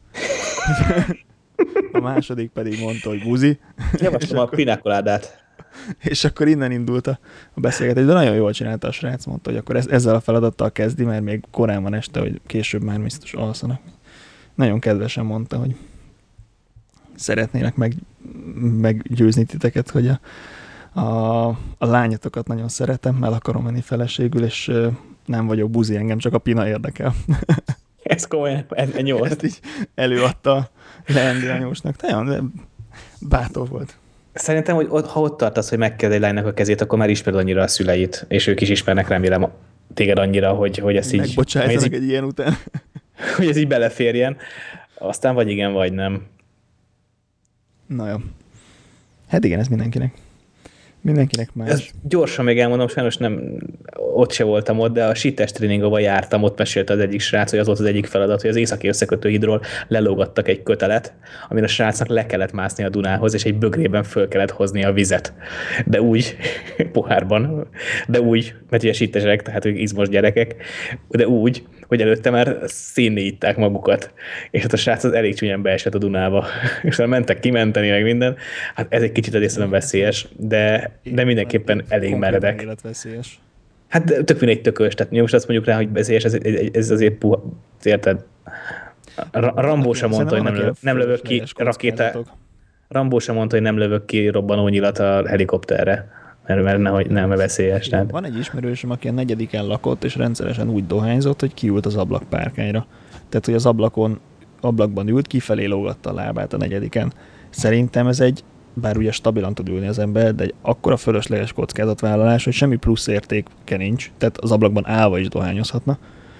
A második pedig mondta, hogy buzi. Javaslom a pinákoládát. És akkor innen indult a beszélgetés, de nagyon jól csinálta a srác, mondta, hogy akkor ezzel a feladattal kezdi, mert még korán van este, hogy később már biztos alszanak. Nagyon kedvesen mondta, hogy szeretnének meggyőzni titeket, hogy a lányatokat nagyon szeretem, el akarom menni feleségül, és nem vagyok buzi, engem csak a Pina érdekel. Ez komolyan, ez nyolc. Ezt így előadta a leendő anyósnak. Nagyon bátor volt. Szerintem, hogy ha ott tartasz, hogy megkérdez egy lánynak a kezét, akkor már ismered annyira a szüleit, és ők is ismernek, remélem téged annyira, hogy ezt így... Megbocsájtanak egy ilyen után. Hogy ez így beleférjen. Aztán vagy igen, vagy nem. Na jó. Hát igen, ez mindenkinek. Mindenkinek más. Ez gyorsan még elmondom, sajnos nem ott se voltam ott, de a sítes tréningóban jártam, ott mesélte az egyik srác, hogy az volt az egyik feladat, hogy az északi összekötőhídról lelógattak egy kötelet, amin a srácnak le kellett mászni a Dunához, és egy bögrében föl kellett hozni a vizet. De úgy, pohárban, de úgy, mert ugye sítesek, tehát ők izmos gyerekek, de úgy, hogy előtte már színni itták magukat. És hát a srác az elég csúnyán beesett a Dunába. És mentek kimenteni, meg minden. Hát ez egy kicsit azért veszélyes, de mindenképpen elég meredek. Életveszélyes. Hát tök mindegy tökös, tehát most azt mondjuk rá, hogy veszélyes, ez azért puha, érted? Rambó sem mondta, hogy nem lövök ki rakétát. Rambó sem mondta, hogy nem lövök ki robbanónyilat a helikopterre. mert nehogy nem veszélyes. Tehát. Van egy ismerősöm, aki a 4. lakott, és rendszeresen úgy dohányzott, hogy kiült az ablakpárkányra. Tehát, hogy az ablakban ült, kifelé lógatta a lábát a 4. Szerintem ez egy, bár ugye stabilan tud ülni az ember, de egy akkora fölösleges kockázatvállalás, hogy semmi plusz értéke nincs, tehát az ablakban állva is dohányozhatna.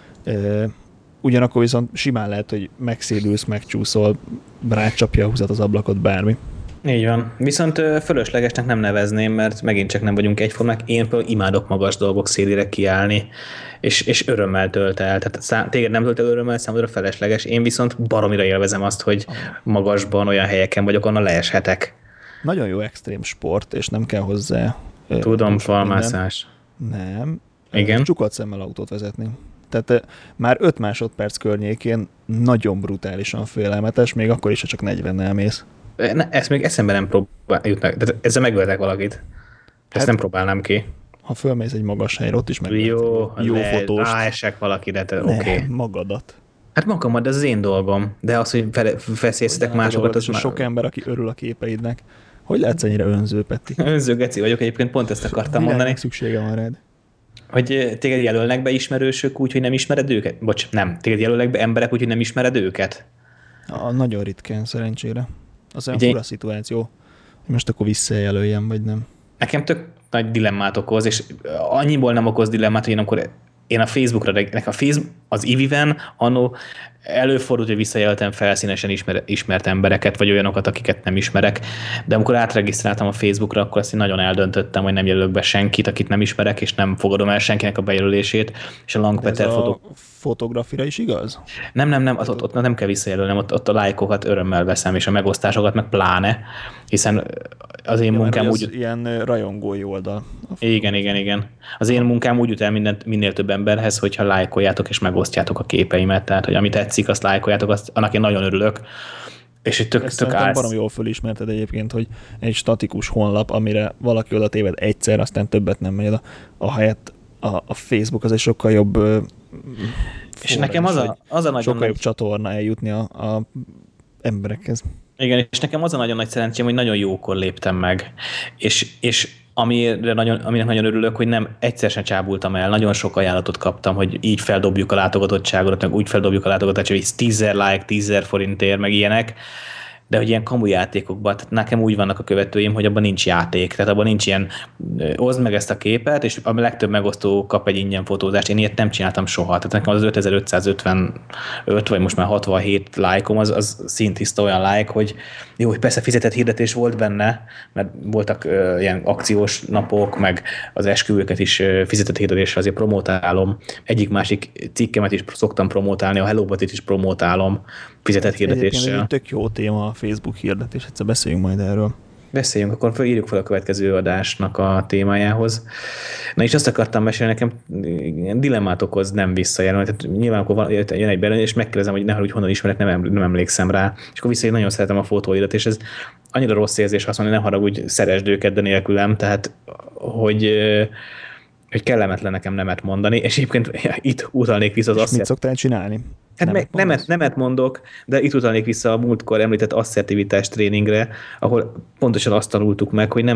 Ugyanakkor viszont simán lehet, hogy megszédülsz, megcsúszol, rácsapja a húzat az ablakot, bármi. Így van. Viszont fölöslegesnek nem nevezném, mert megint csak nem vagyunk egyformák. Én például imádok magas dolgok szélére kiállni, és örömmel tölt el. Tehát téged nem tölt el örömmel, számodra felesleges. Én viszont baromira élvezem azt, hogy magasban olyan helyeken vagyok, onnan leeshetek. Nagyon jó extrém sport, és nem kell hozzá... Tudom, falmászás. Nem. Igen. Csukott szemmel autót vezetni. Tehát már 5 másodperc környékén nagyon brutálisan félelmetes, még akkor is, ha csak 40-nel mész. Ezt még eszembe nem jutnak. De ezzel megöltek valakit. Ezt nem próbálnám ki. Ha fölmész egy magas helyre, ott is jó fotóst. Esek valakire, oké. Magadat. Hát magamat, ez az én dolgom. De az, hogy feszélyeztetek másokat, az sok ember, aki örül a képeidnek. Hogy lehetsz ennyire önző, Peti? Önző geci vagyok, egyébként pont ezt akartam mondani. Szüksége van rád. Hogy téged jelölnek be ismerősök úgy, hogy nem ismered őket? Bocs, nem. Téged jelölnek be emberek úgy, hogy nem ismered őket? Nagyon ritkán, szerencsére. Az olyan fura szituáció, hogy most akkor visszajelöljem, vagy nem. Nekem tök nagy dilemmát okoz, és annyiból nem okoz dilemmát, hogy én a Facebookra, az Iviven annó előfordult, hogy visszajelöltem felszínesen ismert embereket, vagy olyanokat, akiket nem ismerek, de amikor átregisztráltam a Facebookra, akkor azt én nagyon eldöntöttem, hogy nem jelölök be senkit, akit nem ismerek, és nem fogadom el senkinek a bejelölését, és a Langpeter fotografira is igaz? Nem, ott nem kell visszajelölnem, ott a lájkokat örömmel veszem, és a megosztásokat meg pláne, hiszen az én munkám úgy... ilyen rajongói oldal. Igen. Az én munkám úgy jut el minél több emberhez, hogyha lájkoljátok és megosztjátok a képeimet, tehát hogy amit tetszik, azt lájkoljátok, annak én nagyon örülök. És egy tök állsz. Barom jól fölismerted egyébként, hogy egy statikus honlap, amire valaki oda téved egyszer, aztán többet nem megy a helyett a Facebook az egy sokkal jobb és nekem az a nagyon sokkal jobb csatorna eljutni a emberekhez. Igen, és nekem az a nagyon nagy szerencsém, hogy nagyon jókor léptem meg. És aminek nagyon örülök, hogy nem egyszer sem csábultam el, nagyon sok ajánlatot kaptam, hogy így feldobjuk a látogatottságot, meg úgy feldobjuk a látogatottságot, hogy 10.000 like, 10.000 forintért, meg ilyenek. De hogy ilyen kamu játékokban, tehát nekem úgy vannak a követőim, hogy abban nincs játék, tehát abban nincs ilyen, oszd meg ezt a képet, és a legtöbb megosztó kap egy ingyen fotózást. Én ilyet nem csináltam soha. Tehát nekem az 5555, vagy most már 67 lájkom, az szintiszta olyan like, hogy jó, hogy persze fizetett hirdetés volt benne, mert voltak ilyen akciós napok, meg az esküvőket is fizetett hirdetésre azért promotálom. Egyik-másik cikkemet is szoktam promotálni, a Hello Buddy-t is promotálom fizetett hirdetéssel. Egyébként egy tök jó téma a Facebook hirdetés, egyszer beszéljünk majd erről. Beszéljünk, akkor írjuk fel a következő adásnak a témájához. Na és azt akartam mesélni, nekem dilemmát okoz nem visszajelölni. Tehát nyilván akkor jön egy belőle, és megkérdezem, hogy nehogy honnan ismerek, nem emlékszem rá. És akkor vissza, nagyon szeretem a fotóirat, és ez annyira rossz érzés azt mondani, ne haragudj, szeresd őket, de nélkülem. Tehát, hogy kellemetlen nekem nemet mondani, és egyébként itt utalnék vissza az azt. Mit szoktál csinálni? Hát nemet mondok, de itt utalnék vissza a múltkor említett asszertivitás tréningre, ahol pontosan azt tanultuk meg, hogy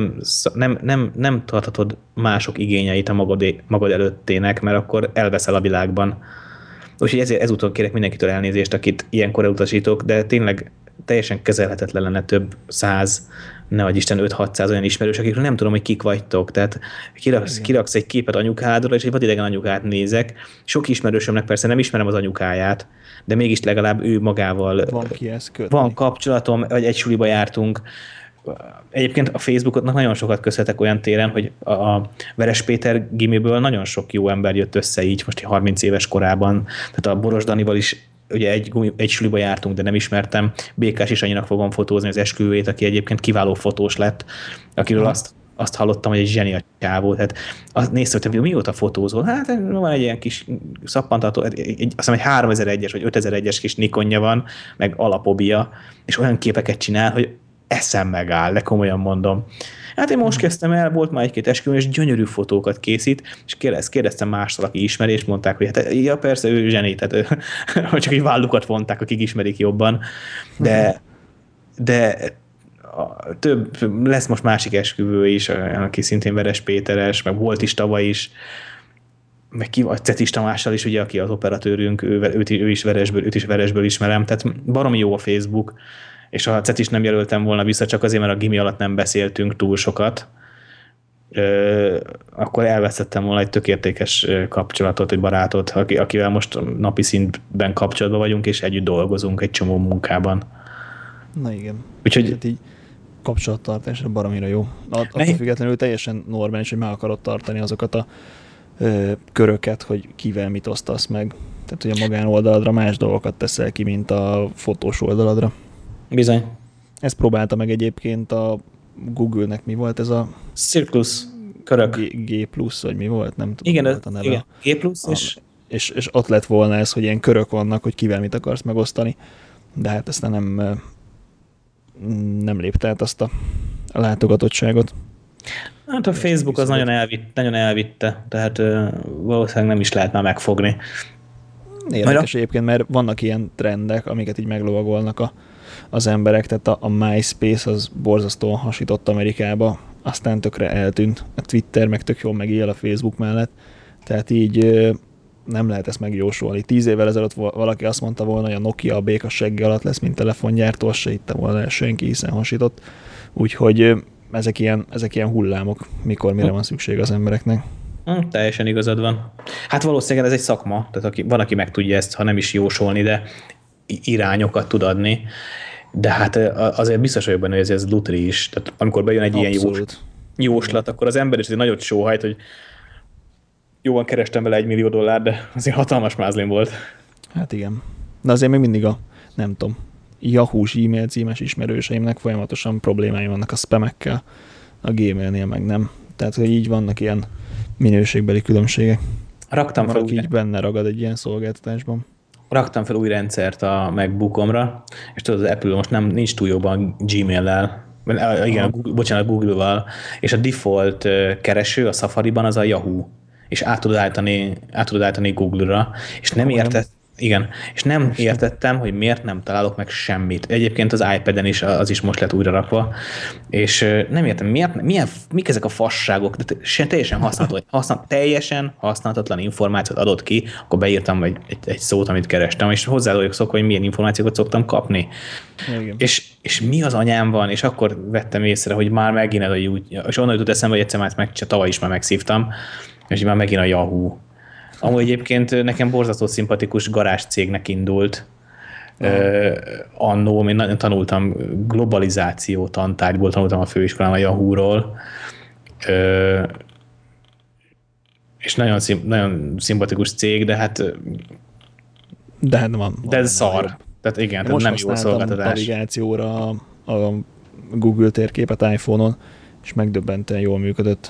nem tarthatod mások igényeit a magad előttének, mert akkor elveszel a világban. Úgyhogy ezúton kérek mindenkitől elnézést, akit ilyenkor elutasítok, de tényleg teljesen kezelhetetlen lenne több 100, nehogy Isten 5-600 olyan ismerős, akikről nem tudom, hogy kik vagytok. Tehát kiraksz egy képet anyukádról, és egy vadidegen anyukát nézek. Sok ismerősömnek persze nem ismerem az anyukáját, de mégis legalább ő magával van kapcsolatom, vagy egy suliba jártunk. Egyébként a Facebookotnak nagyon sokat köszönhetek olyan téren, hogy a Veres Péter gimiből nagyon sok jó ember jött össze így, most 30 éves korában. Tehát a Boros Danival is ugye egy suliba jártunk, de nem ismertem. Békás is annyinak fogom fotózni az esküvőjét, aki egyébként kiváló fotós lett, akiről azt hallottam, hogy egy zseni a csávó. Tehát azt néztem, hogy mióta fotózol? Hát van egy ilyen kis szappantartó, azt hiszem egy 3001-es vagy 5001-es kis Nikonja van, meg alapobia, és olyan képeket csinál, hogy eszem megáll, de komolyan mondom. Hát én most kezdtem el, volt már egy-két esküvőn, és gyönyörű fotókat készít, és kérdeztem mástól, aki ismeri, és mondták, hogy hát, ja persze, ő zseni, tehát hogy csak így vállukat vonták, akik ismerik jobban, de több, lesz most másik esküvő is, aki szintén Veres Péteres, meg volt is tavaly is, meg ki vagy Cetis Tamással is, ugye, aki az operatőrünk, ő is Veresből ismerem, tehát baromi jó a Facebook, és ha Cetis nem jelöltem volna vissza, csak azért, mert a gimi alatt nem beszéltünk túl sokat, akkor elvesztettem volna egy tök értékes kapcsolatot, egy barátot, akivel most napi szintben kapcsolatban vagyunk, és együtt dolgozunk egy csomó munkában. Na igen. Úgyhogy hát így kapcsolattartásra baromira jó. Attól függetlenül teljesen normális, hogy meg akarod tartani azokat a köröket, hogy kivel mit osztasz meg. Tehát, hogy a magánoldaladra más dolgokat teszel ki, mint a fotós oldaladra. Bizony. Ezt próbálta meg egyébként a Google-nek, mi volt ez a... Circus körök. G+, vagy mi volt? Nem tudom. Igen, volt a neve. Igen. G+, és ott lett volna ez, hogy ilyen körök vannak, hogy kivel mit akarsz megosztani. De hát ezt nem lépte át azt a látogatottságot. Hát a Facebook az nagyon elvitte, tehát valószínűleg nem is lehet már megfogni. Érdekes egyébként, mert vannak ilyen trendek, amiket így meglovagolnak az emberek, tehát a MySpace az borzasztóan hasított Amerikába, aztán tökre eltűnt. A Twitter meg tök jól megél a Facebook mellett, tehát így nem lehet ezt megjósolni. 10 évvel ezelőtt valaki azt mondta volna, hogy a Nokia a béka segge alatt lesz, mint telefongyártó, azt se hitte volna senki, hiszen hasított. Úgyhogy ezek ilyen hullámok, mire van szükség az embereknek. Teljesen igazad van. Hát valószínűleg ez egy szakma, tehát van, aki meg tudja ezt, ha nem is jósolni, de irányokat tud adni. De hát azért biztos vagyok benne, hogy ez lutri is. Tehát amikor bejön egy ilyen jóslat, akkor az ember is egy nagyot sóhajt, hogy jóan kerestem vele $1 millió, de azért hatalmas mázlin volt. Hát igen. De azért még mindig nem tudom, Yahoo-s e-mail címes ismerőseimnek folyamatosan problémáim vannak a spamekkel, a Gmailnél meg nem. Tehát, hogy így vannak ilyen minőségbeli különbségek. Raktam fel így benne ragad egy ilyen szolgáltatásban. Raktam fel új rendszert a MacBookomra, és tudod, az Apple most nincs túl jobban Gmail-lel, igen, Google-val, és a default kereső a Safari-ban az a Yahoo, és át tudod állítani Google-ra, és nem értettem, hogy miért nem találok meg semmit. Egyébként az iPad-en is az is most lett újra rakva, és nem értem, mik ezek a fasságok, de teljesen használhatatlan információt adott ki, akkor beírtam egy szót, amit kerestem, és hozzá vagyok szokva, hogy milyen információkat szoktam kapni. És mi az anyám van, és akkor vettem észre, hogy már megint ez a és onnan jutott eszembe, hogy egyszer tavaly is már megszívtam, és már megint a Yahoo. Amúgy egyébként nekem borzasztó szimpatikus garázscégnek indult. Annó, én nagyon tanultam globalizáció tantárgyból, tanultam a főiskolán a Yahoo-ról. És nagyon szimpatikus cég, de hát... De van ez szar. Jobb. Tehát igen, tehát nem jó szolgáltatás. Navigációra a Google térképet iPhone-on, és megdöbbentően jól működött.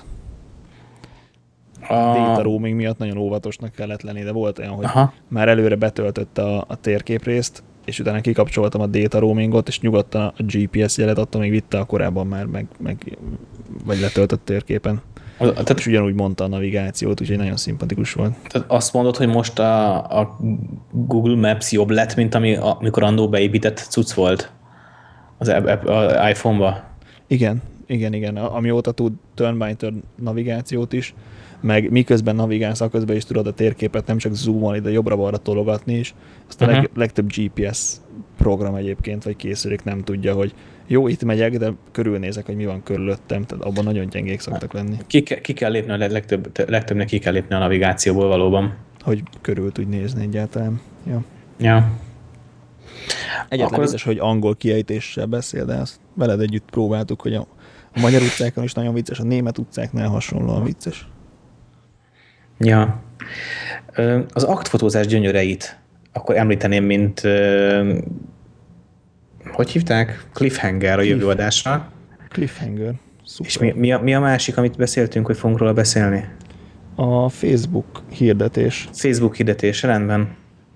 Data roaming miatt nagyon óvatosnak kellett lenni, de volt olyan, hogy már előre betöltötte a térképrészt, és utána kikapcsoltam a data roamingot, és nyugodtan a GPS jelet attól még vitte, a korábban már vagy letöltött térképen. És ugyanúgy mondta a navigációt, úgyhogy nagyon szimpatikus volt. Tehát azt mondod, hogy most a Google Maps jobb lett, mint amikor annó beépített cucc volt az iPhone-ba? Igen. Amióta tud turn-by-turn navigációt is, meg miközben navigálsz, aközben is tudod a térképet nem csak zoomolni, de jobbra-balra tologatni is. Azt a legtöbb GPS program egyébként, vagy készülék nem tudja, hogy jó, itt megyek, de körülnézek, hogy mi van körülöttem, tehát abban nagyon gyengék szoktak lenni. Ki kell lépni a legtöbbnek ki kell lépni a navigációból valóban. Hogy körül tudj nézni egyáltalán. Ja. Egyetlen vicces, hogy angol kiejtéssel beszél, de azt veled együtt próbáltuk, hogy a magyar utcákon is nagyon vicces, a német utcáknál hasonlóan vicces. Ja. Az aktfotózás gyönyöreit akkor említeném, mint hogy hívták? Cliffhanger a jövő adásra. Cliffhanger. Szuper. És mi a másik, amit beszéltünk, hogy fogunk róla beszélni? A Facebook hirdetés. Facebook hirdetés, rendben.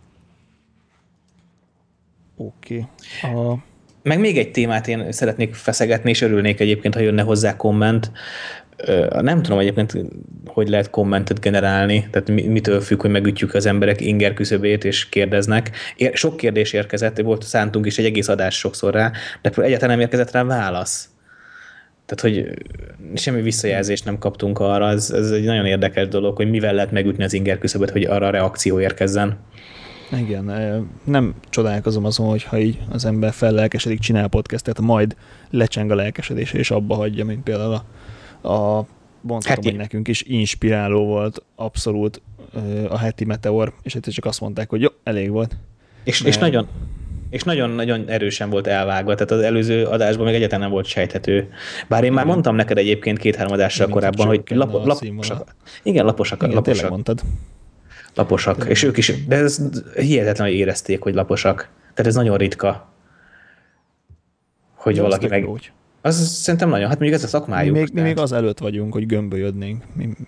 Oké. Meg még egy témát én szeretnék feszegetni, és örülnék egyébként, ha jönne hozzá komment. Nem tudom egyébként, hogy lehet kommentet generálni, tehát mitől függ, hogy megütjük az emberek inger küszöbét és kérdeznek. Sok kérdés érkezett, szántunk is egy egész adás sokszor rá, de egyáltalán nem érkezett rá válasz. Tehát, hogy semmi visszajelzést nem kaptunk arra, ez egy nagyon érdekes dolog, hogy mivel lehet megütni az inger küszöböt, hogy arra a reakció érkezzen. Igen, nem csodálkozom azon, hogyha így az ember fellelkesedik, csinál podcastet, majd lecseng a lelkesedése, és abba hagyja, mint például mondhatom, hogy nekünk is inspiráló volt abszolút a heti Meteor, és egyszer csak azt mondták, hogy jó, elég volt. És nagyon erősen volt elvágva, tehát az előző adásban még egyáltalán nem volt sejthető. Bár én már mondtam neked egyébként 2-3 adással korábban, hogy laposak. Igen, laposak. Igen, tényleg mondtad. Laposak, tényleg. És ők is, de ez hihetetlen, hogy érezték, hogy laposak. Tehát ez nagyon ritka, hogy valaki meg... Úgy. Az szerintem nagyon, hát mondjuk ez a szakmájuk. Mi még az előtt vagyunk, hogy gömbölyödnénk.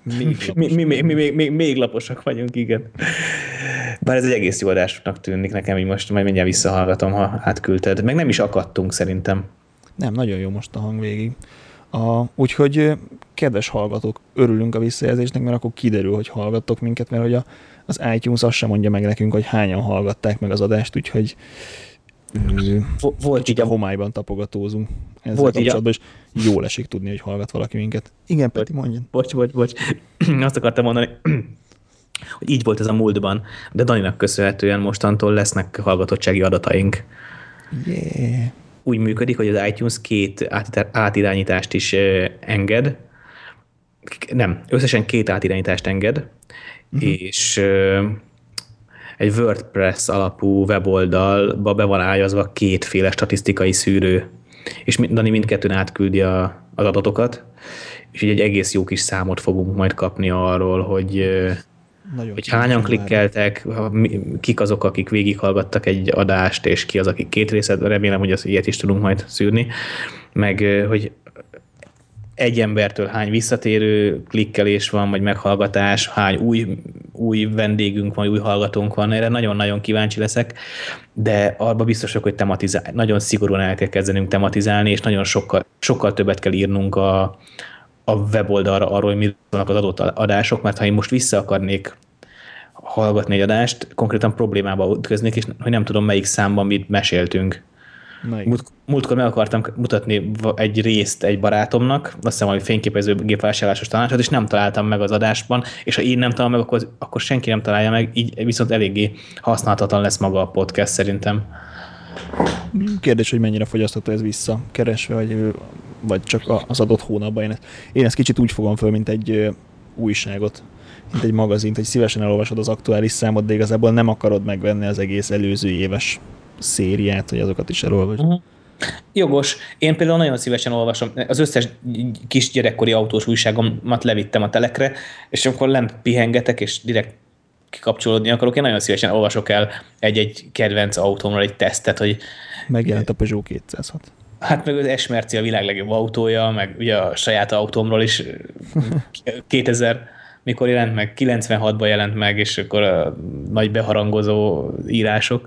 Mi még laposak vagyunk, igen. Bár ez egy egész jó adásnak tűnik nekem, így most majd mindjárt visszahallgatom, ha átküldted. Meg nem is akadtunk szerintem. Nem, nagyon jó most a hang végig. Úgyhogy kedves hallgatók, örülünk a visszajelzésnek, mert akkor kiderül, hogy hallgattok minket, mert hogy az iTunes azt sem mondja meg nekünk, hogy hányan hallgatták meg az adást, úgyhogy volt így a homályban tapogatózunk ezzel kapcsolatban, és jól esik tudni, hogy hallgat valaki minket. Igen, Peti, mondjad. Bocs. Azt akartam mondani, hogy így volt ez a múltban, de Daninak köszönhetően mostantól lesznek hallgatottsági adataink. Yeah. Úgy működik, hogy az iTunes 2 átirányítást is enged. Nem, összesen 2 átirányítást enged, és egy WordPress alapú weboldalba be van ágyazva 2 statisztikai szűrő, és Dani mindkettőn átküldi az adatokat, és így egy egész jó kis számot fogunk majd kapni arról, hogy hányan klikkeltek, kik azok, akik végighallgattak egy adást, és ki az, akik 2 részet, remélem, hogy az ilyet is tudunk majd szűrni, meg hogy egy embertől hány visszatérő klikkelés van, vagy meghallgatás, hány új vendégünk van, új hallgatónk van, erre nagyon-nagyon kíváncsi leszek, de arba biztosak, hogy nagyon szigorúan el kell kezdenünk tematizálni, és nagyon sokkal többet kell írnunk a weboldalra arról, hogy mi vannak az adott adások, mert ha én most vissza akarnék hallgatni egy adást, konkrétan problémába ütköznék, és hogy nem tudom, melyik számban mit meséltünk. Múltkor meg akartam mutatni egy részt egy barátomnak, azt hiszem, hogy fényképezőgép vásárlásos tanácsot, és nem találtam meg az adásban, és ha én nem találom meg, akkor senki nem találja meg, így viszont eléggé használhatatlan lesz maga a podcast szerintem. Kérdés, hogy mennyire fogyasztható ez visszakeresve, vagy csak az adott hónapban. Én ezt kicsit úgy fogom föl, mint egy újságot, mint egy magazint, hogy szívesen elolvasod az aktuális számot, de igazából nem akarod megvenni az egész előző éves szériát, hogy azokat is elolvasd. Jogos. Én például nagyon szívesen olvasom. Az összes kis gyerekkori autós újságomat levittem a telekre, és amikor lent pihengetek, és direkt kikapcsolódni akarok, én nagyon szívesen olvasok el egy kedvenc autómról egy tesztet, hogy... Megjelent a Peugeot 206. Hát meg az S-Merci a világ legjobb autója, meg ugye a saját autómról is 2000 mikor jelent meg, 96-ban jelent meg, és akkor a nagy beharangozó írások.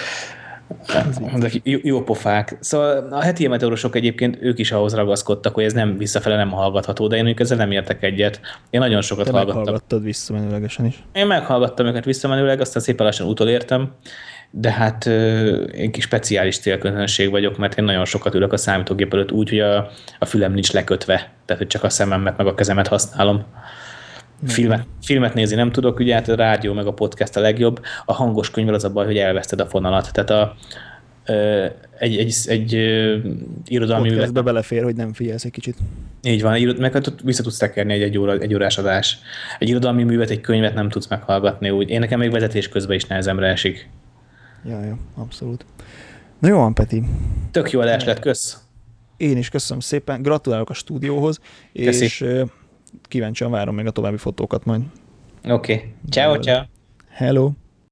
Jó pofák. Szóval a heti meteorosok egyébként ők is ahhoz ragaszkodtak, hogy ez nem visszafele nem hallgatható, de én ők ezzel nem értek egyet. Én nagyon sokat hallgattam. Te meghallgattad visszamenőlegesen is. Én meghallgattam őket visszamenőleg, aztán szépen lassan utolértem, de hát én kis speciális célközönség vagyok, mert én nagyon sokat ülök a számítógép előtt úgy, hogy a fülem nincs lekötve, tehát hogy csak a szememet meg a kezemet használom. Filmet nézni nem tudok, ugye hát a rádió meg a podcast a legjobb. A hangos könyvvel az a baj, hogy elveszted a fonalat. Tehát egy irodalmi művet... Podcastbe belefér, hogy nem figyelsz egy kicsit. Így van, meg vissza tudsz tekerni egy órás adás. Egy irodalmi művet, egy könyvet nem tudsz meghallgatni úgy. Én nekem még vezetés közben is nehezemre esik. Ja, abszolút. Na jó van, Peti. Tök jó adás lett, kösz. Én is köszönöm szépen, gratulálok a stúdióhoz, Köszi. És kíváncsian várom még a további fotókat majd. Oké. Ciao. Hello.